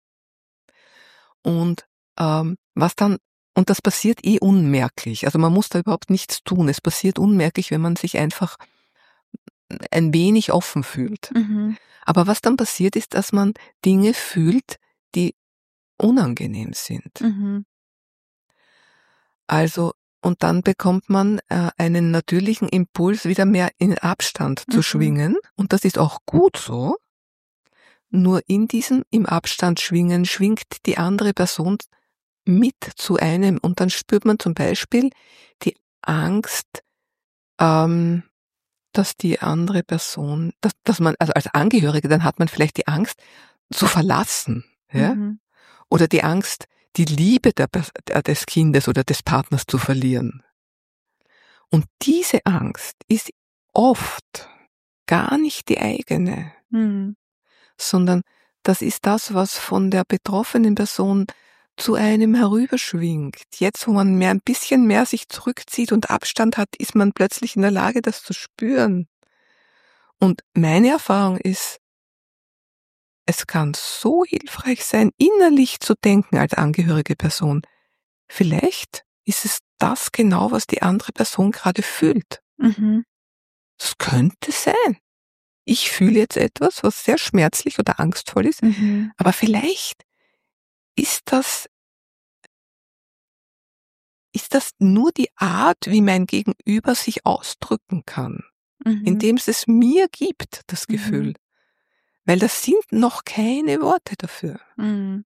Und ähm, was dann, und das passiert eh unmerklich. Also man muss da überhaupt nichts tun. Es passiert unmerklich, wenn man sich einfach ein wenig offen fühlt. Mhm. Aber was dann passiert, ist, dass man Dinge fühlt, die unangenehm sind. Mhm. Also, und dann bekommt man äh, einen natürlichen Impuls, wieder mehr in Abstand zu Mhm. schwingen. Und das ist auch gut so. Nur in diesem im Abstand schwingen schwingt die andere Person mit zu einem. Und dann spürt man zum Beispiel die Angst, ähm, dass die andere Person, dass, dass man, also als Angehörige, dann hat man vielleicht die Angst zu verlassen. Ja? Mhm. Oder die Angst, die Liebe der, des Kindes oder des Partners zu verlieren. Und diese Angst ist oft gar nicht die eigene, Mhm. sondern das ist das, was von der betroffenen Person zu einem herüberschwingt. Jetzt, wo man mehr, ein bisschen mehr sich zurückzieht und Abstand hat, ist man plötzlich in der Lage, das zu spüren. Und meine Erfahrung ist, es kann so hilfreich sein, innerlich zu denken als angehörige Person. Vielleicht ist es das genau, was die andere Person gerade fühlt. Mhm. Das könnte sein. Ich fühle jetzt etwas, was sehr schmerzlich oder angstvoll ist, Mhm. aber vielleicht ist das, ist das nur die Art, wie mein Gegenüber sich ausdrücken kann, Mhm. indem es mir gibt, das Mhm. Gefühl. Weil das sind noch keine Worte dafür. Mhm.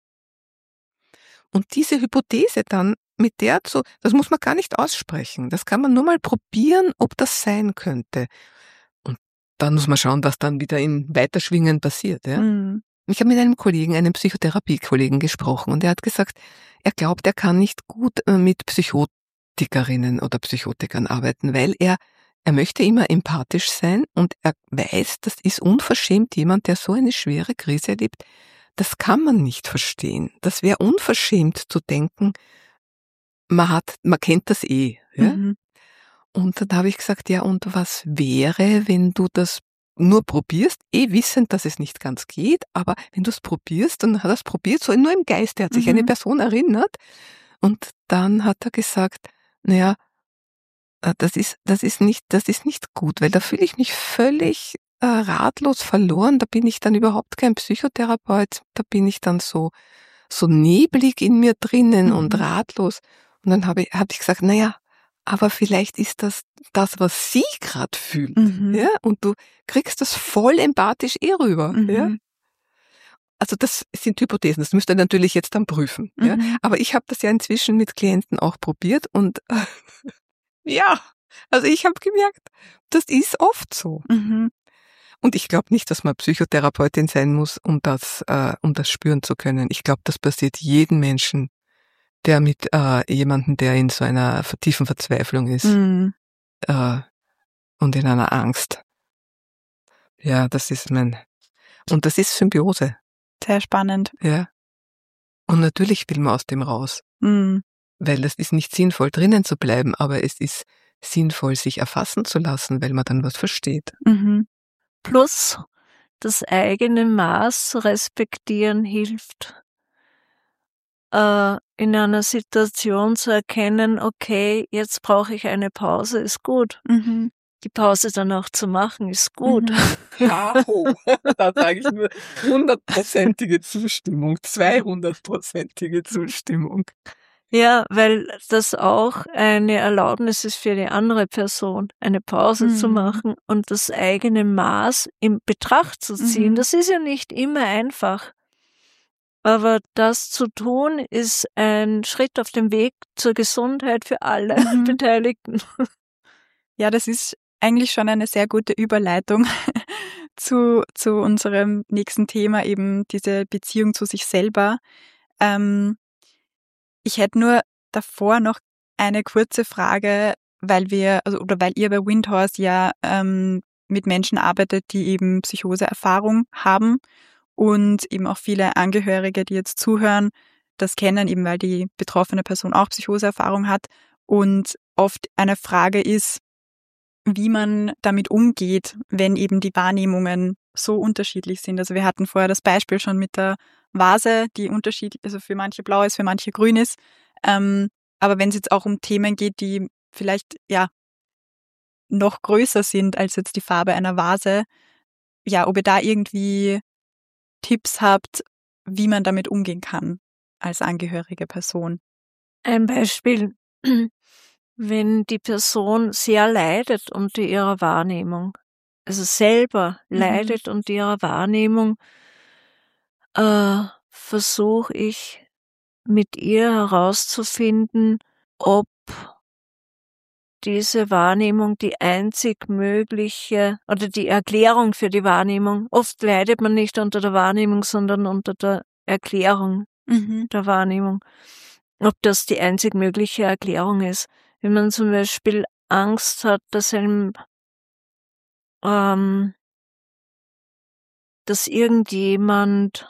Und diese Hypothese dann mit der zu, das muss man gar nicht aussprechen. Das kann man nur mal probieren, ob das sein könnte. Und dann muss man schauen, was dann wieder im Weiterschwingen passiert. Ja? Mhm. Ich habe mit einem Kollegen, einem Psychotherapiekollegen gesprochen und er hat gesagt, er glaubt, er kann nicht gut äh, mit Psychotikerinnen oder Psychotikern arbeiten, weil er, er möchte immer empathisch sein und er weiß, das ist unverschämt jemand, der so eine schwere Krise erlebt. Das kann man nicht verstehen. Das wäre unverschämt zu denken, man hat, man kennt das eh. Ja? Mhm. Und dann habe ich gesagt, ja, und was wäre, wenn du das nur probierst, eh wissend, dass es nicht ganz geht, aber wenn du es probierst, dann hat er es probiert, so nur im Geist, er hat sich Mhm. eine Person erinnert und dann hat er gesagt, naja, äh, das ist, das ist nicht, das ist nicht gut, weil da fühle ich mich völlig äh, ratlos verloren, da bin ich dann überhaupt kein Psychotherapeut, da bin ich dann so, so neblig in mir drinnen Mhm. und ratlos. Und dann habe ich, hab ich gesagt, naja, aber vielleicht ist das das, was sie gerade fühlt, Mhm. ja, und du kriegst das voll empathisch eh rüber, ja. Mhm. Also das sind Hypothesen, das müsst ihr natürlich jetzt dann prüfen, ja. Mhm. Aber ich habe das ja inzwischen mit Klienten auch probiert und Ja, also ich habe gemerkt, das ist oft so. Mhm. Und ich glaube nicht, dass man Psychotherapeutin sein muss, um das, äh, um das spüren zu können. Ich glaube, das passiert jedem Menschen, der mit äh, jemandem, der in so einer tiefen Verzweiflung ist Mhm. äh, und in einer Angst. Ja, das ist mein... Und das ist Symbiose. Sehr spannend. Ja. Und natürlich will man aus dem raus, Mhm. weil es ist nicht sinnvoll, drinnen zu bleiben, aber es ist sinnvoll, sich erfassen zu lassen, weil man dann was versteht. Mhm. Plus das eigene Maß zu respektieren hilft, äh, in einer Situation zu erkennen, okay, jetzt brauche ich eine Pause, ist gut. Mhm. Die Pause dann auch zu machen, ist gut. Mhm. Bravo! Da sage ich nur hundertprozentige Zustimmung, zweihundertprozentige Zustimmung. Ja, weil das auch eine Erlaubnis ist für die andere Person, eine Pause Mhm. zu machen und das eigene Maß in Betracht zu ziehen. Mhm. Das ist ja nicht immer einfach. Aber das zu tun, ist ein Schritt auf dem Weg zur Gesundheit für alle Mhm. Beteiligten. Ja, das ist eigentlich schon eine sehr gute Überleitung zu, zu unserem nächsten Thema, eben diese Beziehung zu sich selber. Ähm, ich hätte nur davor noch eine kurze Frage, weil wir, also oder weil ihr bei Windhorse ja ähm, mit Menschen arbeitet, die eben Psychoseerfahrung haben und eben auch viele Angehörige, die jetzt zuhören, das kennen, eben weil die betroffene Person auch Psychoseerfahrung hat. Und oft eine Frage ist, wie man damit umgeht, wenn eben die Wahrnehmungen so unterschiedlich sind. Also wir hatten vorher das Beispiel schon mit der Vase, die unterschiedlich, also für manche blau ist, für manche grün ist. Ähm, aber wenn es jetzt auch um Themen geht, die vielleicht ja noch größer sind als jetzt die Farbe einer Vase, ja, ob ihr da irgendwie Tipps habt, wie man damit umgehen kann als angehörige Person. Ein Beispiel, wenn die Person sehr leidet unter ihrer Wahrnehmung, also selber Mhm. leidet unter ihrer Wahrnehmung, äh, versuche ich mit ihr herauszufinden, ob diese Wahrnehmung die einzig mögliche oder die Erklärung für die Wahrnehmung, oft leidet man nicht unter der Wahrnehmung, sondern unter der Erklärung Mhm. der Wahrnehmung, ob das die einzig mögliche Erklärung ist. Wenn man zum Beispiel Angst hat, dass einem, ähm, dass irgendjemand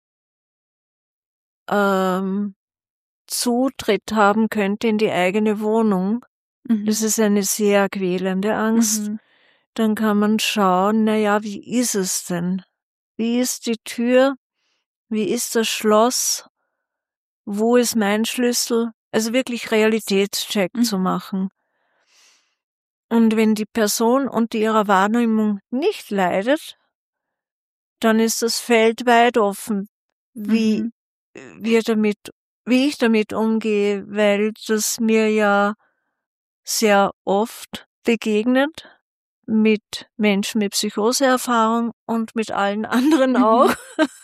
ähm, Zutritt haben könnte in die eigene Wohnung, Mhm. das ist eine sehr quälende Angst, Mhm. dann kann man schauen, na ja, wie ist es denn? Wie ist die Tür? Wie ist das Schloss? Wo ist mein Schlüssel? Also wirklich Realitätscheck Mhm. zu machen. Und wenn die Person unter ihrer Wahrnehmung nicht leidet, dann ist das Feld weit offen, wie Mhm. wir damit, wie ich damit umgehe, weil das mir ja sehr oft begegnet mit Menschen mit Psychoseerfahrung und mit allen anderen Mhm. auch.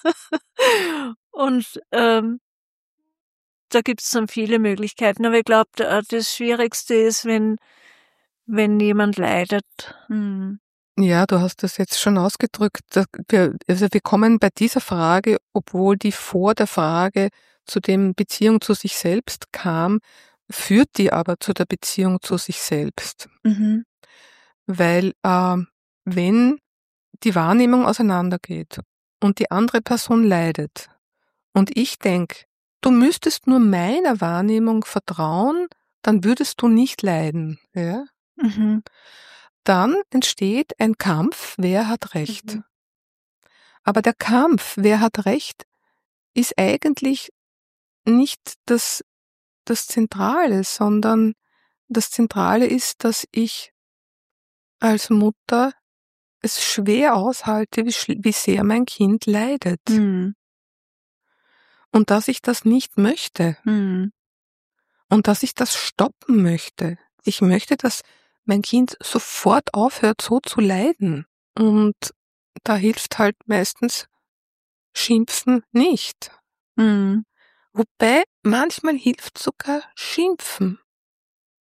Und ähm, da gibt's dann viele Möglichkeiten. Aber ich glaube, das Schwierigste ist, wenn, wenn jemand leidet. Mhm. Ja, du hast das jetzt schon ausgedrückt. dass Wir, also wir kommen bei dieser Frage, obwohl die vor der Frage zu dem Beziehung zu sich selbst kam, führt die aber zu der Beziehung zu sich selbst. Mhm. Weil ähm, wenn die Wahrnehmung auseinandergeht und die andere Person leidet und ich denke, du müsstest nur meiner Wahrnehmung vertrauen, dann würdest du nicht leiden. Ja? Mhm. Dann entsteht ein Kampf, wer hat Recht. Mhm. Aber der Kampf, wer hat Recht, ist eigentlich nicht das, das Zentrale, sondern das Zentrale ist, dass ich als Mutter es schwer aushalte, wie, schl- wie sehr mein Kind leidet. Mhm. Und dass ich das nicht möchte. Mhm. Und dass ich das stoppen möchte. Ich möchte, dass mein Kind sofort aufhört, so zu leiden. Und da hilft halt meistens Schimpfen nicht. Mhm. Wobei manchmal hilft sogar Schimpfen.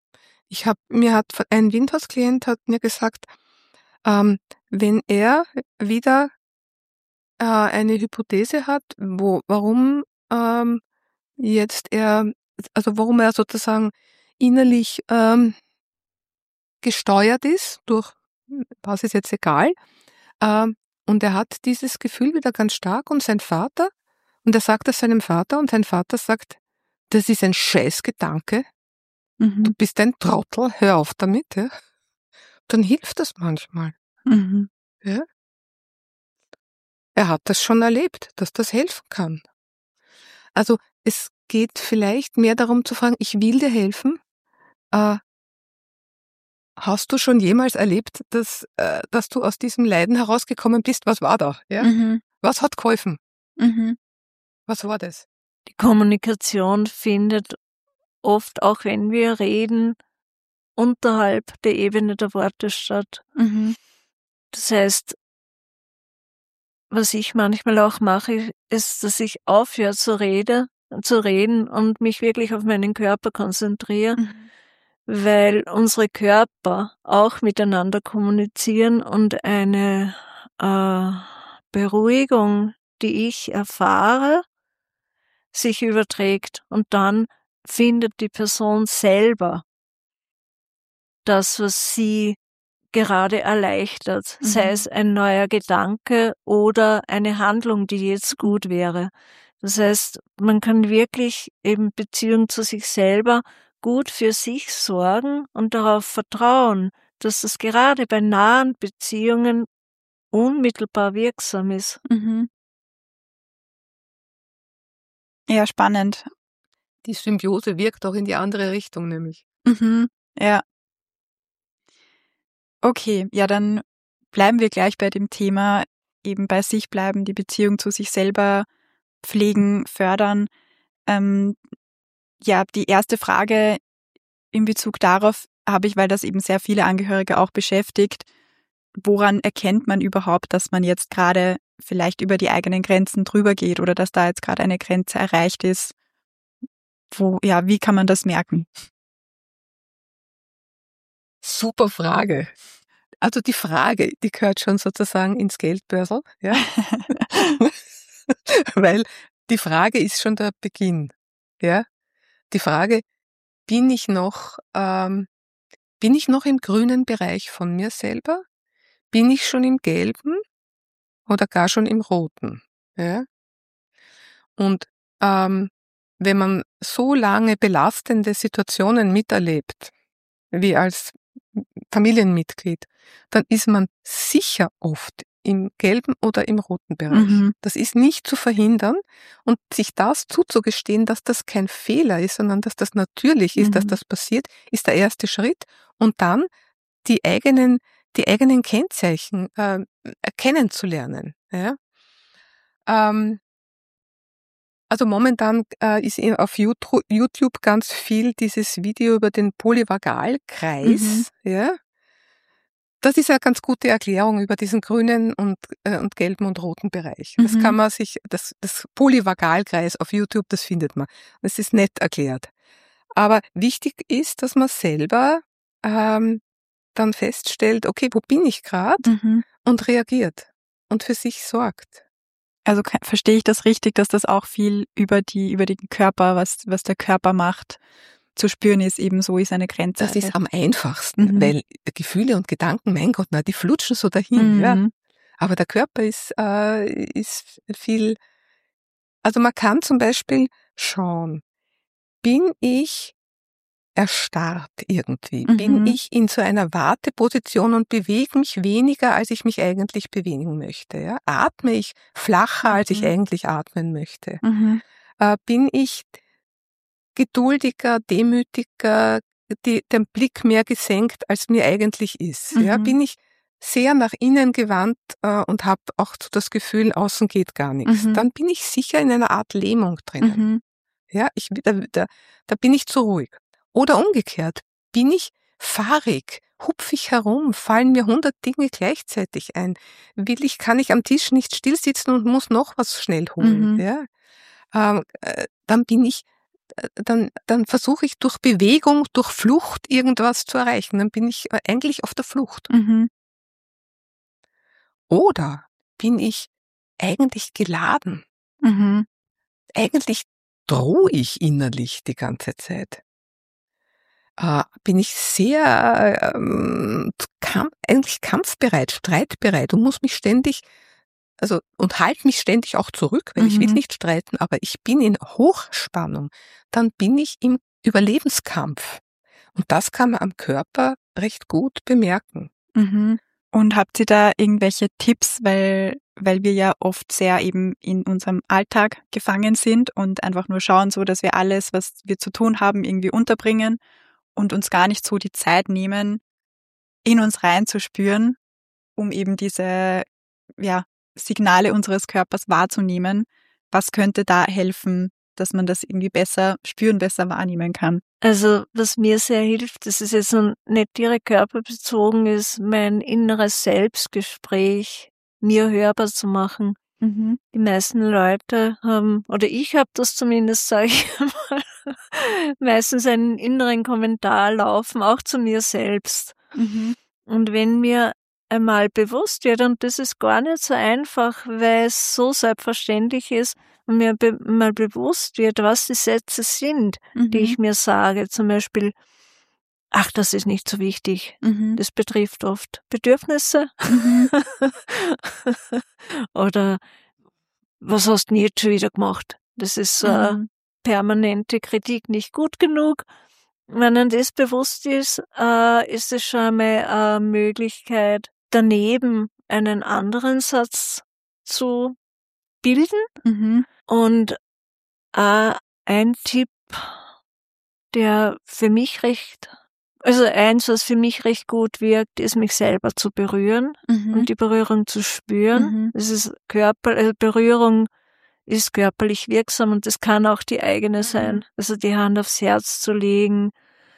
Ich habe mir hat ein Windhaus-Klient hat mir gesagt, ähm, wenn er wieder äh, eine Hypothese hat, wo warum ähm, jetzt er, also warum er sozusagen innerlich ähm, gesteuert ist durch, was ist jetzt egal, ähm, und er hat dieses Gefühl wieder ganz stark und sein Vater, und er sagt das seinem Vater und sein Vater sagt, das ist ein Scheißgedanke, du Mhm. bist ein Trottel, hör auf damit, ja. Dann hilft das manchmal. Mhm. Ja. Er hat das schon erlebt, dass das helfen kann. Also es geht vielleicht mehr darum zu fragen, ich will dir helfen. Äh, hast du schon jemals erlebt, dass, äh, dass du aus diesem Leiden herausgekommen bist? Was war da? Ja? Mhm. Was hat geholfen? Mhm. Was war das? Die Kommunikation findet oft, auch wenn wir reden, unterhalb der Ebene der Worte statt. Mhm. Das heißt, was ich manchmal auch mache, ist, dass ich aufhöre zu reden, zu reden und mich wirklich auf meinen Körper konzentriere, Mhm. weil unsere Körper auch miteinander kommunizieren und eine äh, Beruhigung, die ich erfahre, sich überträgt und dann findet die Person selber das, was sie gerade erleichtert, Mhm. sei es ein neuer Gedanke oder eine Handlung, die jetzt gut wäre. Das heißt, man kann wirklich eben Beziehung zu sich selber gut für sich sorgen und darauf vertrauen, dass das gerade bei nahen Beziehungen unmittelbar wirksam ist. Mhm. Ja, spannend. Die Symbiose wirkt auch in die andere Richtung nämlich. Mhm. Ja. Okay, ja, dann bleiben wir gleich bei dem Thema, eben bei sich bleiben, die Beziehung zu sich selber pflegen, fördern. Ähm, ja, die erste Frage in Bezug darauf habe ich, weil das eben sehr viele Angehörige auch beschäftigt. Woran erkennt man überhaupt, dass man jetzt gerade vielleicht über die eigenen Grenzen drüber geht oder dass da jetzt gerade eine Grenze erreicht ist? Wo, ja, wie kann man das merken? Super Frage. Also die Frage, die gehört schon sozusagen ins Geldbörsel, ja? Weil die Frage ist schon der Beginn, ja? Die Frage, bin ich noch, ähm, bin ich noch im grünen Bereich von mir selber? Bin ich schon im gelben oder gar schon im roten? Ja? Und ähm, wenn man so lange belastende Situationen miterlebt, wie als Familienmitglied, dann ist man sicher oft im gelben oder im roten Bereich. Mhm. Das ist nicht zu verhindern, und sich das zuzugestehen, dass das kein Fehler ist, sondern dass das natürlich ist, Mhm. dass das passiert, ist der erste Schritt, und dann die eigenen, die eigenen Kennzeichen äh, erkennen zu lernen. Ja? Ähm, also momentan äh, ist in- auf YouTube, YouTube ganz viel dieses Video über den Polyvagalkreis. Mhm. Ja? Das ist eine ganz gute Erklärung über diesen grünen und, äh, und gelben und roten Bereich. Das Mhm. kann man sich, das, das Polyvagalkreis auf YouTube, das findet man. Das ist nett erklärt. Aber wichtig ist, dass man selber ähm, dann feststellt, okay, wo bin ich gerade, Mhm. und reagiert und für sich sorgt. Also ka- verstehe ich das richtig, dass das auch viel über die, über den Körper, was, was der Körper macht, zu spüren ist, eben so ist eine Grenze. Das ist erreicht. am einfachsten, Mhm. weil Gefühle und Gedanken, mein Gott, na, die flutschen so dahin, ja. Mhm. Aber der Körper ist, äh, ist viel, also man kann zum Beispiel schauen, bin ich erstarrt irgendwie? Bin Mhm. ich in so einer Warteposition und bewege mich weniger, als ich mich eigentlich bewegen möchte? Ja? Atme ich flacher, als ich Mhm. eigentlich atmen möchte? Mhm. Äh, bin ich geduldiger, demütiger, die, den Blick mehr gesenkt, als mir eigentlich ist? Ja? Mhm. Bin ich sehr nach innen gewandt äh, und habe auch so das Gefühl, außen geht gar nichts? Mhm. Dann bin ich sicher in einer Art Lähmung drinnen. Mhm. Ja, ich, da, da, da bin ich zu ruhig. Oder umgekehrt, bin ich fahrig, hupf ich herum, fallen mir hundert Dinge gleichzeitig ein. Will ich, kann ich am Tisch nicht stillsitzen und muss noch was schnell holen. Mhm. Ja? Ähm, äh, dann bin ich dann, dann versuche ich durch Bewegung, durch Flucht irgendwas zu erreichen. Dann bin ich eigentlich auf der Flucht. Mhm. Oder bin ich eigentlich geladen? Mhm. Eigentlich drohe ich innerlich die ganze Zeit. Äh, bin ich sehr ähm, kamp eigentlich kampfbereit, streitbereit und muss mich ständig, also und halte mich ständig auch zurück, weil ich will Mhm. nicht streiten, aber ich bin in Hochspannung. Dann bin ich im Überlebenskampf. Und das kann man am Körper recht gut bemerken. Mhm. Und habt ihr da irgendwelche Tipps, weil, weil wir ja oft sehr eben in unserem Alltag gefangen sind und einfach nur schauen, so dass wir alles, was wir zu tun haben, irgendwie unterbringen und uns gar nicht so die Zeit nehmen, in uns reinzuspüren, um eben diese ja, Signale unseres Körpers wahrzunehmen. Was könnte da helfen, dass man das irgendwie besser spüren, besser wahrnehmen kann? Also, was mir sehr hilft, das ist jetzt so nicht direkt körperbezogen, ist mein inneres Selbstgespräch mir hörbar zu machen. Mhm. Die meisten Leute haben, oder ich habe das zumindest, sage ich mal, meistens einen inneren Kommentar laufen, auch zu mir selbst. Mhm. Und wenn mir einmal bewusst wird, und das ist gar nicht so einfach, weil es so selbstverständlich ist, und mir be- mal bewusst wird, was die Sätze sind, Mhm. die ich mir sage, zum Beispiel, ach, das ist nicht so wichtig. Mhm. Das betrifft oft Bedürfnisse. Mhm. Oder was hast du denn jetzt schon wieder gemacht? Das ist so eine Mhm. permanente Kritik, nicht gut genug. Wenn einem das bewusst ist, äh, ist es schon einmal eine Möglichkeit, daneben einen anderen Satz zu bilden. Mhm. Und äh, ein Tipp, der für mich recht, also eins, was für mich recht gut wirkt, ist, mich selber zu berühren Mhm. und die Berührung zu spüren. Mhm. Das ist Körper, äh, Berührung ist körperlich wirksam und das kann auch die eigene sein. Also die Hand aufs Herz zu legen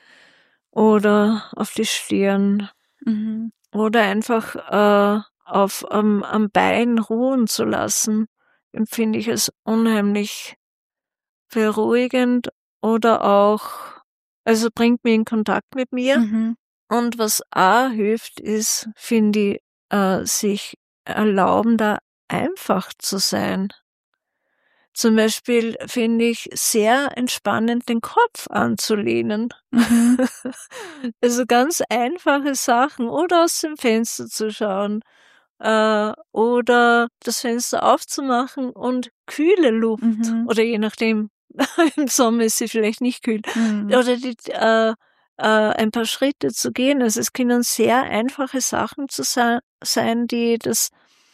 oder auf die Stirn Mhm. oder einfach äh, auf am, am Bein ruhen zu lassen, empfinde ich es unheimlich beruhigend oder auch, also bringt mich in Kontakt mit mir. Mhm. Und was auch hilft, ist, finde ich, äh, sich erlauben, da einfach zu sein. Zum Beispiel finde ich sehr entspannend, den Kopf anzulehnen. Mhm. Also ganz einfache Sachen oder aus dem Fenster zu schauen äh, oder das Fenster aufzumachen und kühle Luft Mhm. oder je nachdem, im Sommer ist sie vielleicht nicht kühl Mhm. oder die, äh, äh, ein paar Schritte zu gehen. Also es können sehr einfache Sachen zu sein, sein, die das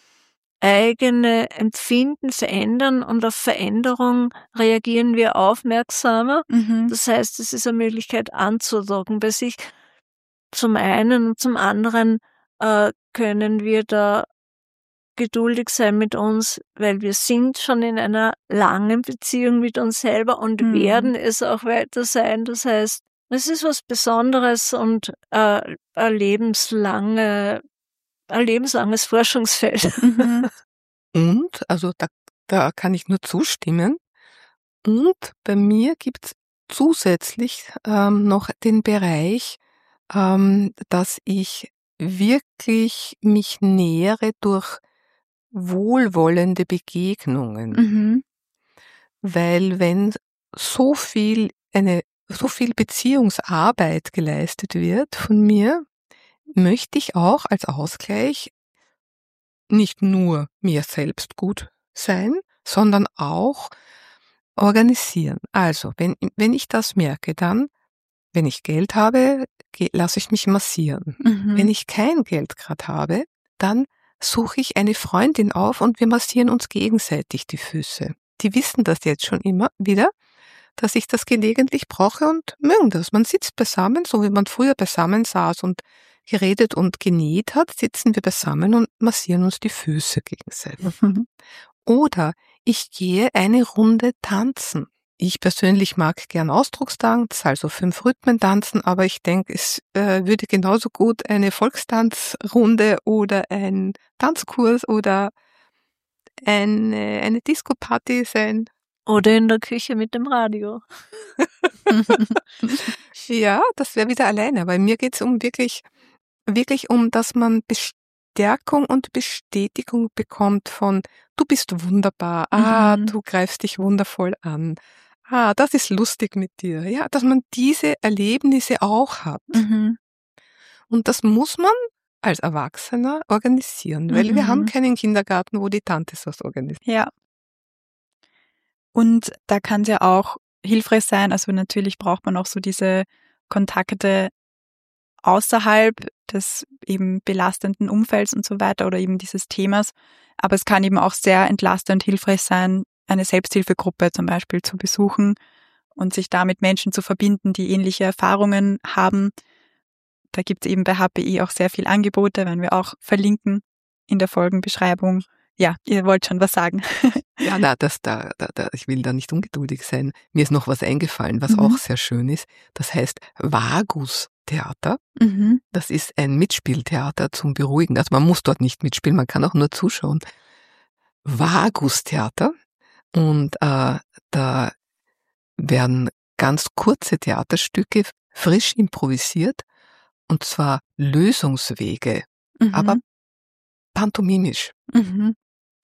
eigene Empfinden verändern und auf Veränderung reagieren wir aufmerksamer. Mhm. Das heißt, es ist eine Möglichkeit anzudocken bei sich. Zum einen und zum anderen äh, können wir da geduldig sein mit uns, weil wir sind schon in einer langen Beziehung mit uns selber und Mhm. werden es auch weiter sein. Das heißt, es ist was Besonderes und äh, ein lebenslange, ein lebenslanges Forschungsfeld. Mhm. Und, also da, da kann ich nur zustimmen. Und bei mir gibt's zusätzlich ähm, noch den Bereich, ähm, dass ich wirklich mich nähere durch wohlwollende Begegnungen. Mhm. Weil wenn so viel eine so viel Beziehungsarbeit geleistet wird von mir, möchte ich auch als Ausgleich nicht nur mir selbst gut sein, sondern auch organisieren. Also, wenn, wenn ich das merke, dann, wenn ich Geld habe, ge- lasse ich mich massieren. Mhm. Wenn ich kein Geld gerade habe, dann suche ich eine Freundin auf und wir massieren uns gegenseitig die Füße. Die wissen das jetzt schon immer wieder, dass ich das gelegentlich brauche und mögen das. Man sitzt beisammen, so wie man früher beisammen saß und geredet und genäht hat, sitzen wir beisammen und massieren uns die Füße gegenseitig. Mhm. Oder ich gehe eine Runde tanzen. Ich persönlich mag gern Ausdruckstanz, also fünf Rhythmen tanzen, aber ich denke, es äh, würde genauso gut eine Volkstanzrunde oder ein Tanzkurs oder eine, eine Disco-Party sein. Oder in der Küche mit dem Radio. Ja, das wäre wieder alleine. Bei mir geht es um wirklich, wirklich um, dass man Bestärkung und Bestätigung bekommt von, du bist wunderbar, ah, Mhm. du greifst dich wundervoll an, ah, das ist lustig mit dir. Ja, dass man diese Erlebnisse auch hat. Mhm. Und das muss man als Erwachsener organisieren, weil wir haben Mhm. keinen Kindergarten, wo die Tante sowas organisiert. Ja. Und da kann es ja auch hilfreich sein, also natürlich braucht man auch so diese Kontakte außerhalb des eben belastenden Umfelds und so weiter oder eben dieses Themas. Aber es kann eben auch sehr entlastend hilfreich sein, eine Selbsthilfegruppe zum Beispiel zu besuchen und sich da mit Menschen zu verbinden, die ähnliche Erfahrungen haben. Da gibt es eben bei H P I auch sehr viele Angebote, werden wir auch verlinken in der Folgenbeschreibung. Ja, ihr wollt schon was sagen. Ja, na, das da, da, da, ich will da nicht ungeduldig sein. Mir ist noch was eingefallen, was Mhm. auch sehr schön ist. Das heißt Vagus-Theater. Mhm. Das ist ein Mitspieltheater zum Beruhigen. Also man muss dort nicht mitspielen, man kann auch nur zuschauen. Vagus-Theater. Und äh, da werden ganz kurze Theaterstücke frisch improvisiert. Und zwar Lösungswege, aber Mhm. pantomimisch. Mhm.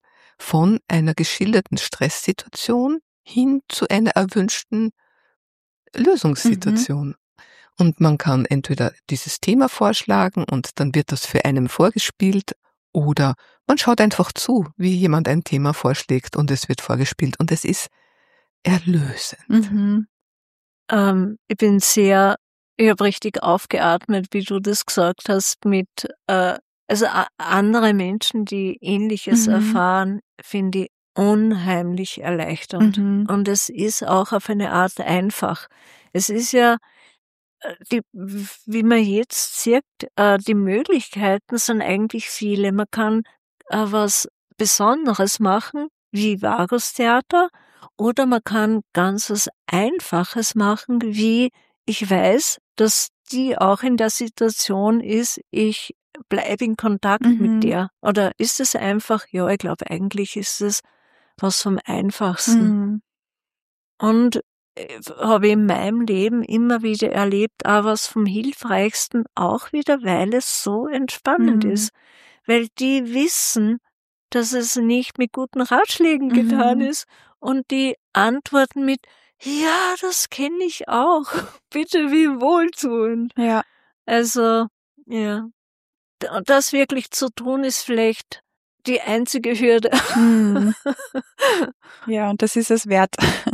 Von einer geschilderten Stresssituation hin zu einer erwünschten Lösungssituation. Und man kann entweder dieses Thema vorschlagen und dann wird das für einen vorgespielt oder man schaut einfach zu, wie jemand ein Thema vorschlägt und es wird vorgespielt und es ist erlösend. Mhm. Ähm, ich bin sehr, ich habe richtig aufgeatmet, wie du das gesagt hast, mit, äh, also a- andere Menschen, die Ähnliches Mhm. erfahren, finde ich unheimlich erleichternd. Mhm. Und es ist auch auf eine Art einfach. Es ist ja, äh, die, wie man jetzt sieht, äh, die Möglichkeiten sind eigentlich viele. Man kann äh, was Besonderes machen, wie Vagus-Theater, oder man kann ganz was Einfaches machen, wie ich weiß, dass die auch in der Situation ist, ich bleibe in Kontakt mit Mhm. der. Oder ist es einfach, ja, ich glaube, eigentlich ist es was vom Einfachsten. Mhm. Und äh, habe ich in meinem Leben immer wieder erlebt, auch was vom Hilfreichsten, auch wieder, weil es so entspannend Mhm. ist. Weil die wissen, dass es nicht mit guten Ratschlägen getan Mhm. ist und die antworten mit, ja, das kenne ich auch. Bitte wie wohltuend. Ja. Also, ja. D- Und das wirklich zu tun, ist vielleicht die einzige Hürde. Mhm. Ja, und das ist es wert.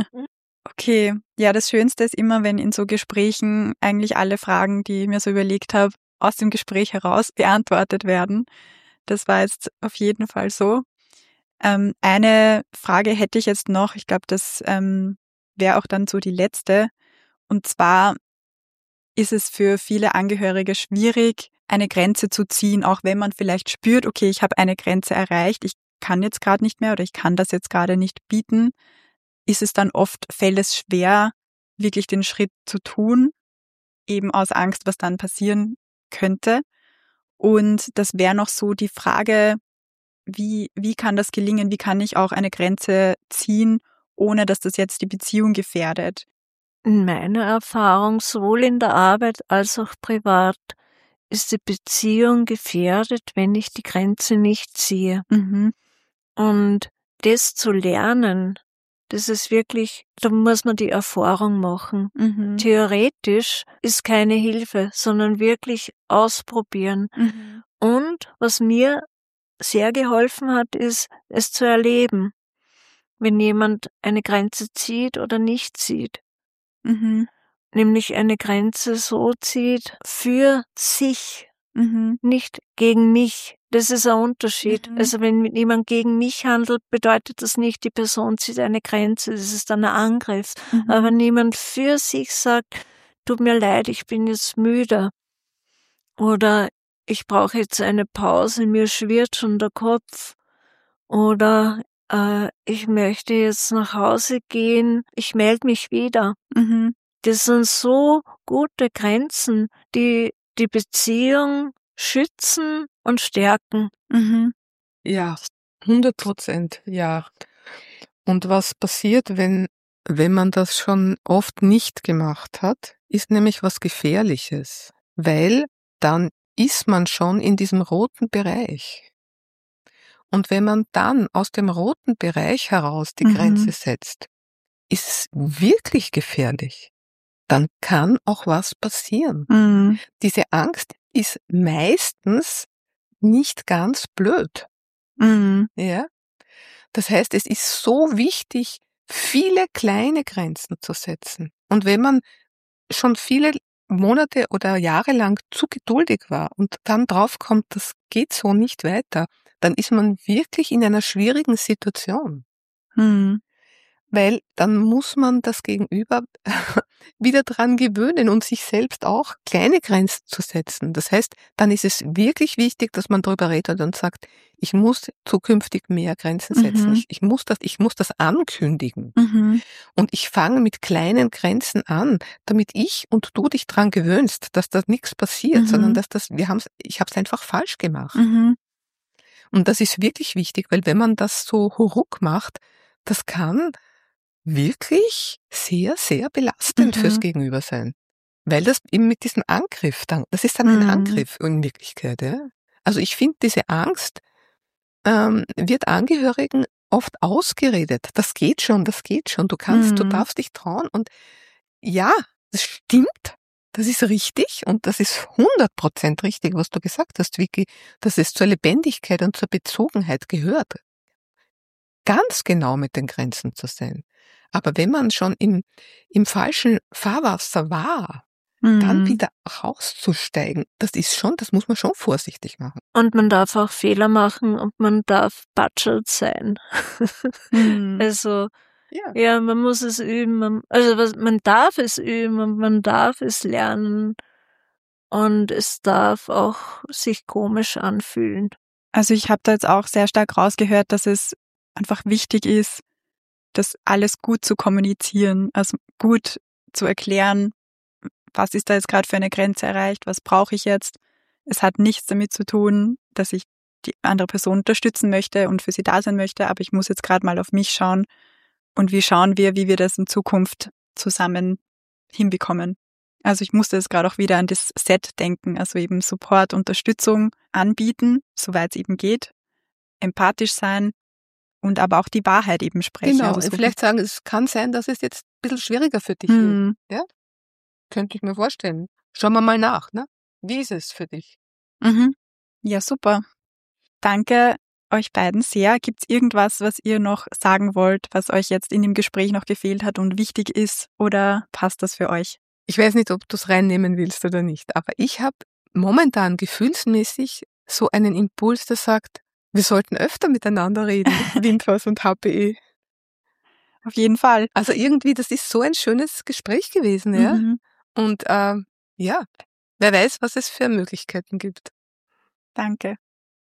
Okay, ja, das Schönste ist immer, wenn in so Gesprächen eigentlich alle Fragen, die ich mir so überlegt habe, aus dem Gespräch heraus beantwortet werden. Das war jetzt auf jeden Fall so. Ähm, eine Frage hätte ich jetzt noch. Ich glaube, das ähm, wäre auch dann so die letzte. Und zwar ist es für viele Angehörige schwierig, eine Grenze zu ziehen, auch wenn man vielleicht spürt, okay, ich habe eine Grenze erreicht, ich kann jetzt gerade nicht mehr oder ich kann das jetzt gerade nicht bieten. Ist es dann oft, fällt es schwer, wirklich den Schritt zu tun, eben aus Angst, was dann passieren könnte. Und das wäre noch so die Frage, wie, wie kann das gelingen? Wie kann ich auch eine Grenze ziehen, ohne dass das jetzt die Beziehung gefährdet? In meiner Erfahrung, sowohl in der Arbeit als auch privat, ist die Beziehung gefährdet, wenn ich die Grenze nicht ziehe. Mhm. Und das zu lernen, das ist wirklich, da muss man die Erfahrung machen. Mhm. Theoretisch ist keine Hilfe, sondern wirklich ausprobieren. Mhm. Und was mir sehr geholfen hat, ist, es zu erleben, wenn jemand eine Grenze zieht oder nicht zieht. Mhm. Nämlich eine Grenze so zieht für sich, Mhm. nicht gegen mich. Das ist ein Unterschied. Mhm. Also wenn jemand gegen mich handelt, bedeutet das nicht, die Person zieht eine Grenze, das ist dann ein Angriff. Mhm. Aber wenn jemand für sich sagt, tut mir leid, ich bin jetzt müde oder ich brauche jetzt eine Pause, mir schwirrt schon der Kopf oder äh, ich möchte jetzt nach Hause gehen, ich melde mich wieder. Mhm. Das sind so gute Grenzen, die die Beziehung schützen und stärken. Mhm. Ja, hundert Prozent, ja. Und was passiert, wenn, wenn man das schon oft nicht gemacht hat, ist nämlich was Gefährliches, weil dann ist man schon in diesem roten Bereich. Und wenn man dann aus dem roten Bereich heraus die Mhm. Grenze setzt, ist es wirklich gefährlich. Dann kann auch was passieren. Mhm. Diese Angst ist meistens nicht ganz blöd. Mhm. Ja? Das heißt, es ist so wichtig, viele kleine Grenzen zu setzen. Und wenn man schon viele Monate oder Jahre lang zu geduldig war und dann draufkommt, das geht so nicht weiter, dann ist man wirklich in einer schwierigen Situation. Mhm. Weil dann muss man das Gegenüber wieder dran gewöhnen und sich selbst auch kleine Grenzen zu setzen. Das heißt, dann ist es wirklich wichtig, dass man darüber redet und sagt, ich muss zukünftig mehr Grenzen setzen. Mhm. Ich, ich muss das, ich muss das ankündigen. Mhm. Und ich fange mit kleinen Grenzen an, damit ich und du dich dran gewöhnst, dass da nichts passiert, Mhm. sondern dass das, wir haben's, ich habe es einfach falsch gemacht. Mhm. Und das ist wirklich wichtig, weil wenn man das so hurruck macht, das kann wirklich sehr, sehr belastend Mhm. fürs Gegenüber sein. Weil das eben mit diesem Angriff, dann, das ist dann ein Mhm. Angriff in Wirklichkeit. Ja? Also ich finde, diese Angst ähm, wird Angehörigen oft ausgeredet. Das geht schon, das geht schon. Du kannst, du Mhm. darfst dich trauen. Und ja, das stimmt. Das ist richtig und das ist hundert Prozent richtig, was du gesagt hast, Vicky, dass es zur Lebendigkeit und zur Bezogenheit gehört. Ganz genau mit den Grenzen zu sein. Aber wenn man schon im, im falschen Fahrwasser war, dann Mhm. wieder rauszusteigen, das ist schon, das muss man schon vorsichtig machen. Und man darf auch Fehler machen und man darf batschelt sein. Mhm. Also, Ja. ja, man muss es üben. Man, also was, man darf es üben und man darf es lernen. Und es darf auch sich komisch anfühlen. Also ich habe da jetzt auch sehr stark rausgehört, dass es einfach wichtig ist, das alles gut zu kommunizieren, also gut zu erklären, was ist da jetzt gerade für eine Grenze erreicht, was brauche ich jetzt. Es hat nichts damit zu tun, dass ich die andere Person unterstützen möchte und für sie da sein möchte, aber ich muss jetzt gerade mal auf mich schauen und wie schauen wir, wie wir das in Zukunft zusammen hinbekommen. Also ich musste jetzt gerade auch wieder an das Set denken, also eben Support, Unterstützung anbieten, soweit es eben geht, empathisch sein und aber auch die Wahrheit eben sprechen. Genau, also so vielleicht sagen, es kann sein, dass es jetzt ein bisschen schwieriger für dich hm. wird. Ja? Könnte ich mir vorstellen. Schauen wir mal nach, ne? Wie ist es für dich? Mhm. Ja, super. Danke euch beiden sehr. Gibt es irgendwas, was ihr noch sagen wollt, was euch jetzt in dem Gespräch noch gefehlt hat und wichtig ist, oder passt das für euch? Ich weiß nicht, ob du es reinnehmen willst oder nicht, aber ich habe momentan gefühlsmäßig so einen Impuls, der sagt, wir sollten öfter miteinander reden, Windhorst und H P E. Auf jeden Fall. Also irgendwie, das ist so ein schönes Gespräch gewesen, ja. Mhm. Und ähm, ja, wer weiß, was es für Möglichkeiten gibt. Danke.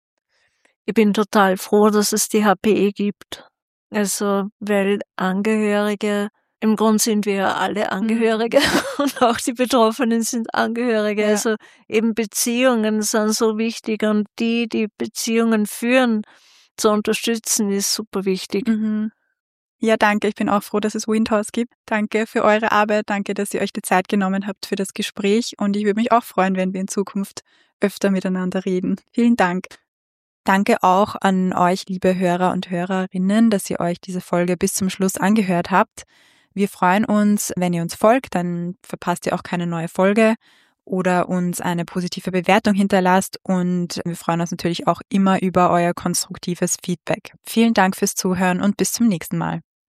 Ich bin total froh, dass es die H P E gibt. Also, weil Angehörige, im Grunde sind wir ja alle Angehörige und auch die Betroffenen sind Angehörige. Ja. Also eben Beziehungen sind so wichtig und die, die Beziehungen führen, zu unterstützen, ist super wichtig. Mhm. Ja, danke. Ich bin auch froh, dass es Windhorst gibt. Danke für eure Arbeit. Danke, dass ihr euch die Zeit genommen habt für das Gespräch. Und ich würde mich auch freuen, wenn wir in Zukunft öfter miteinander reden. Vielen Dank. Danke auch an euch, liebe Hörer und Hörerinnen, dass ihr euch diese Folge bis zum Schluss angehört habt. Wir freuen uns, wenn ihr uns folgt, dann verpasst ihr auch keine neue Folge oder uns eine positive Bewertung hinterlasst. Und wir freuen uns natürlich auch immer über euer konstruktives Feedback. Vielen Dank fürs Zuhören und bis zum nächsten Mal.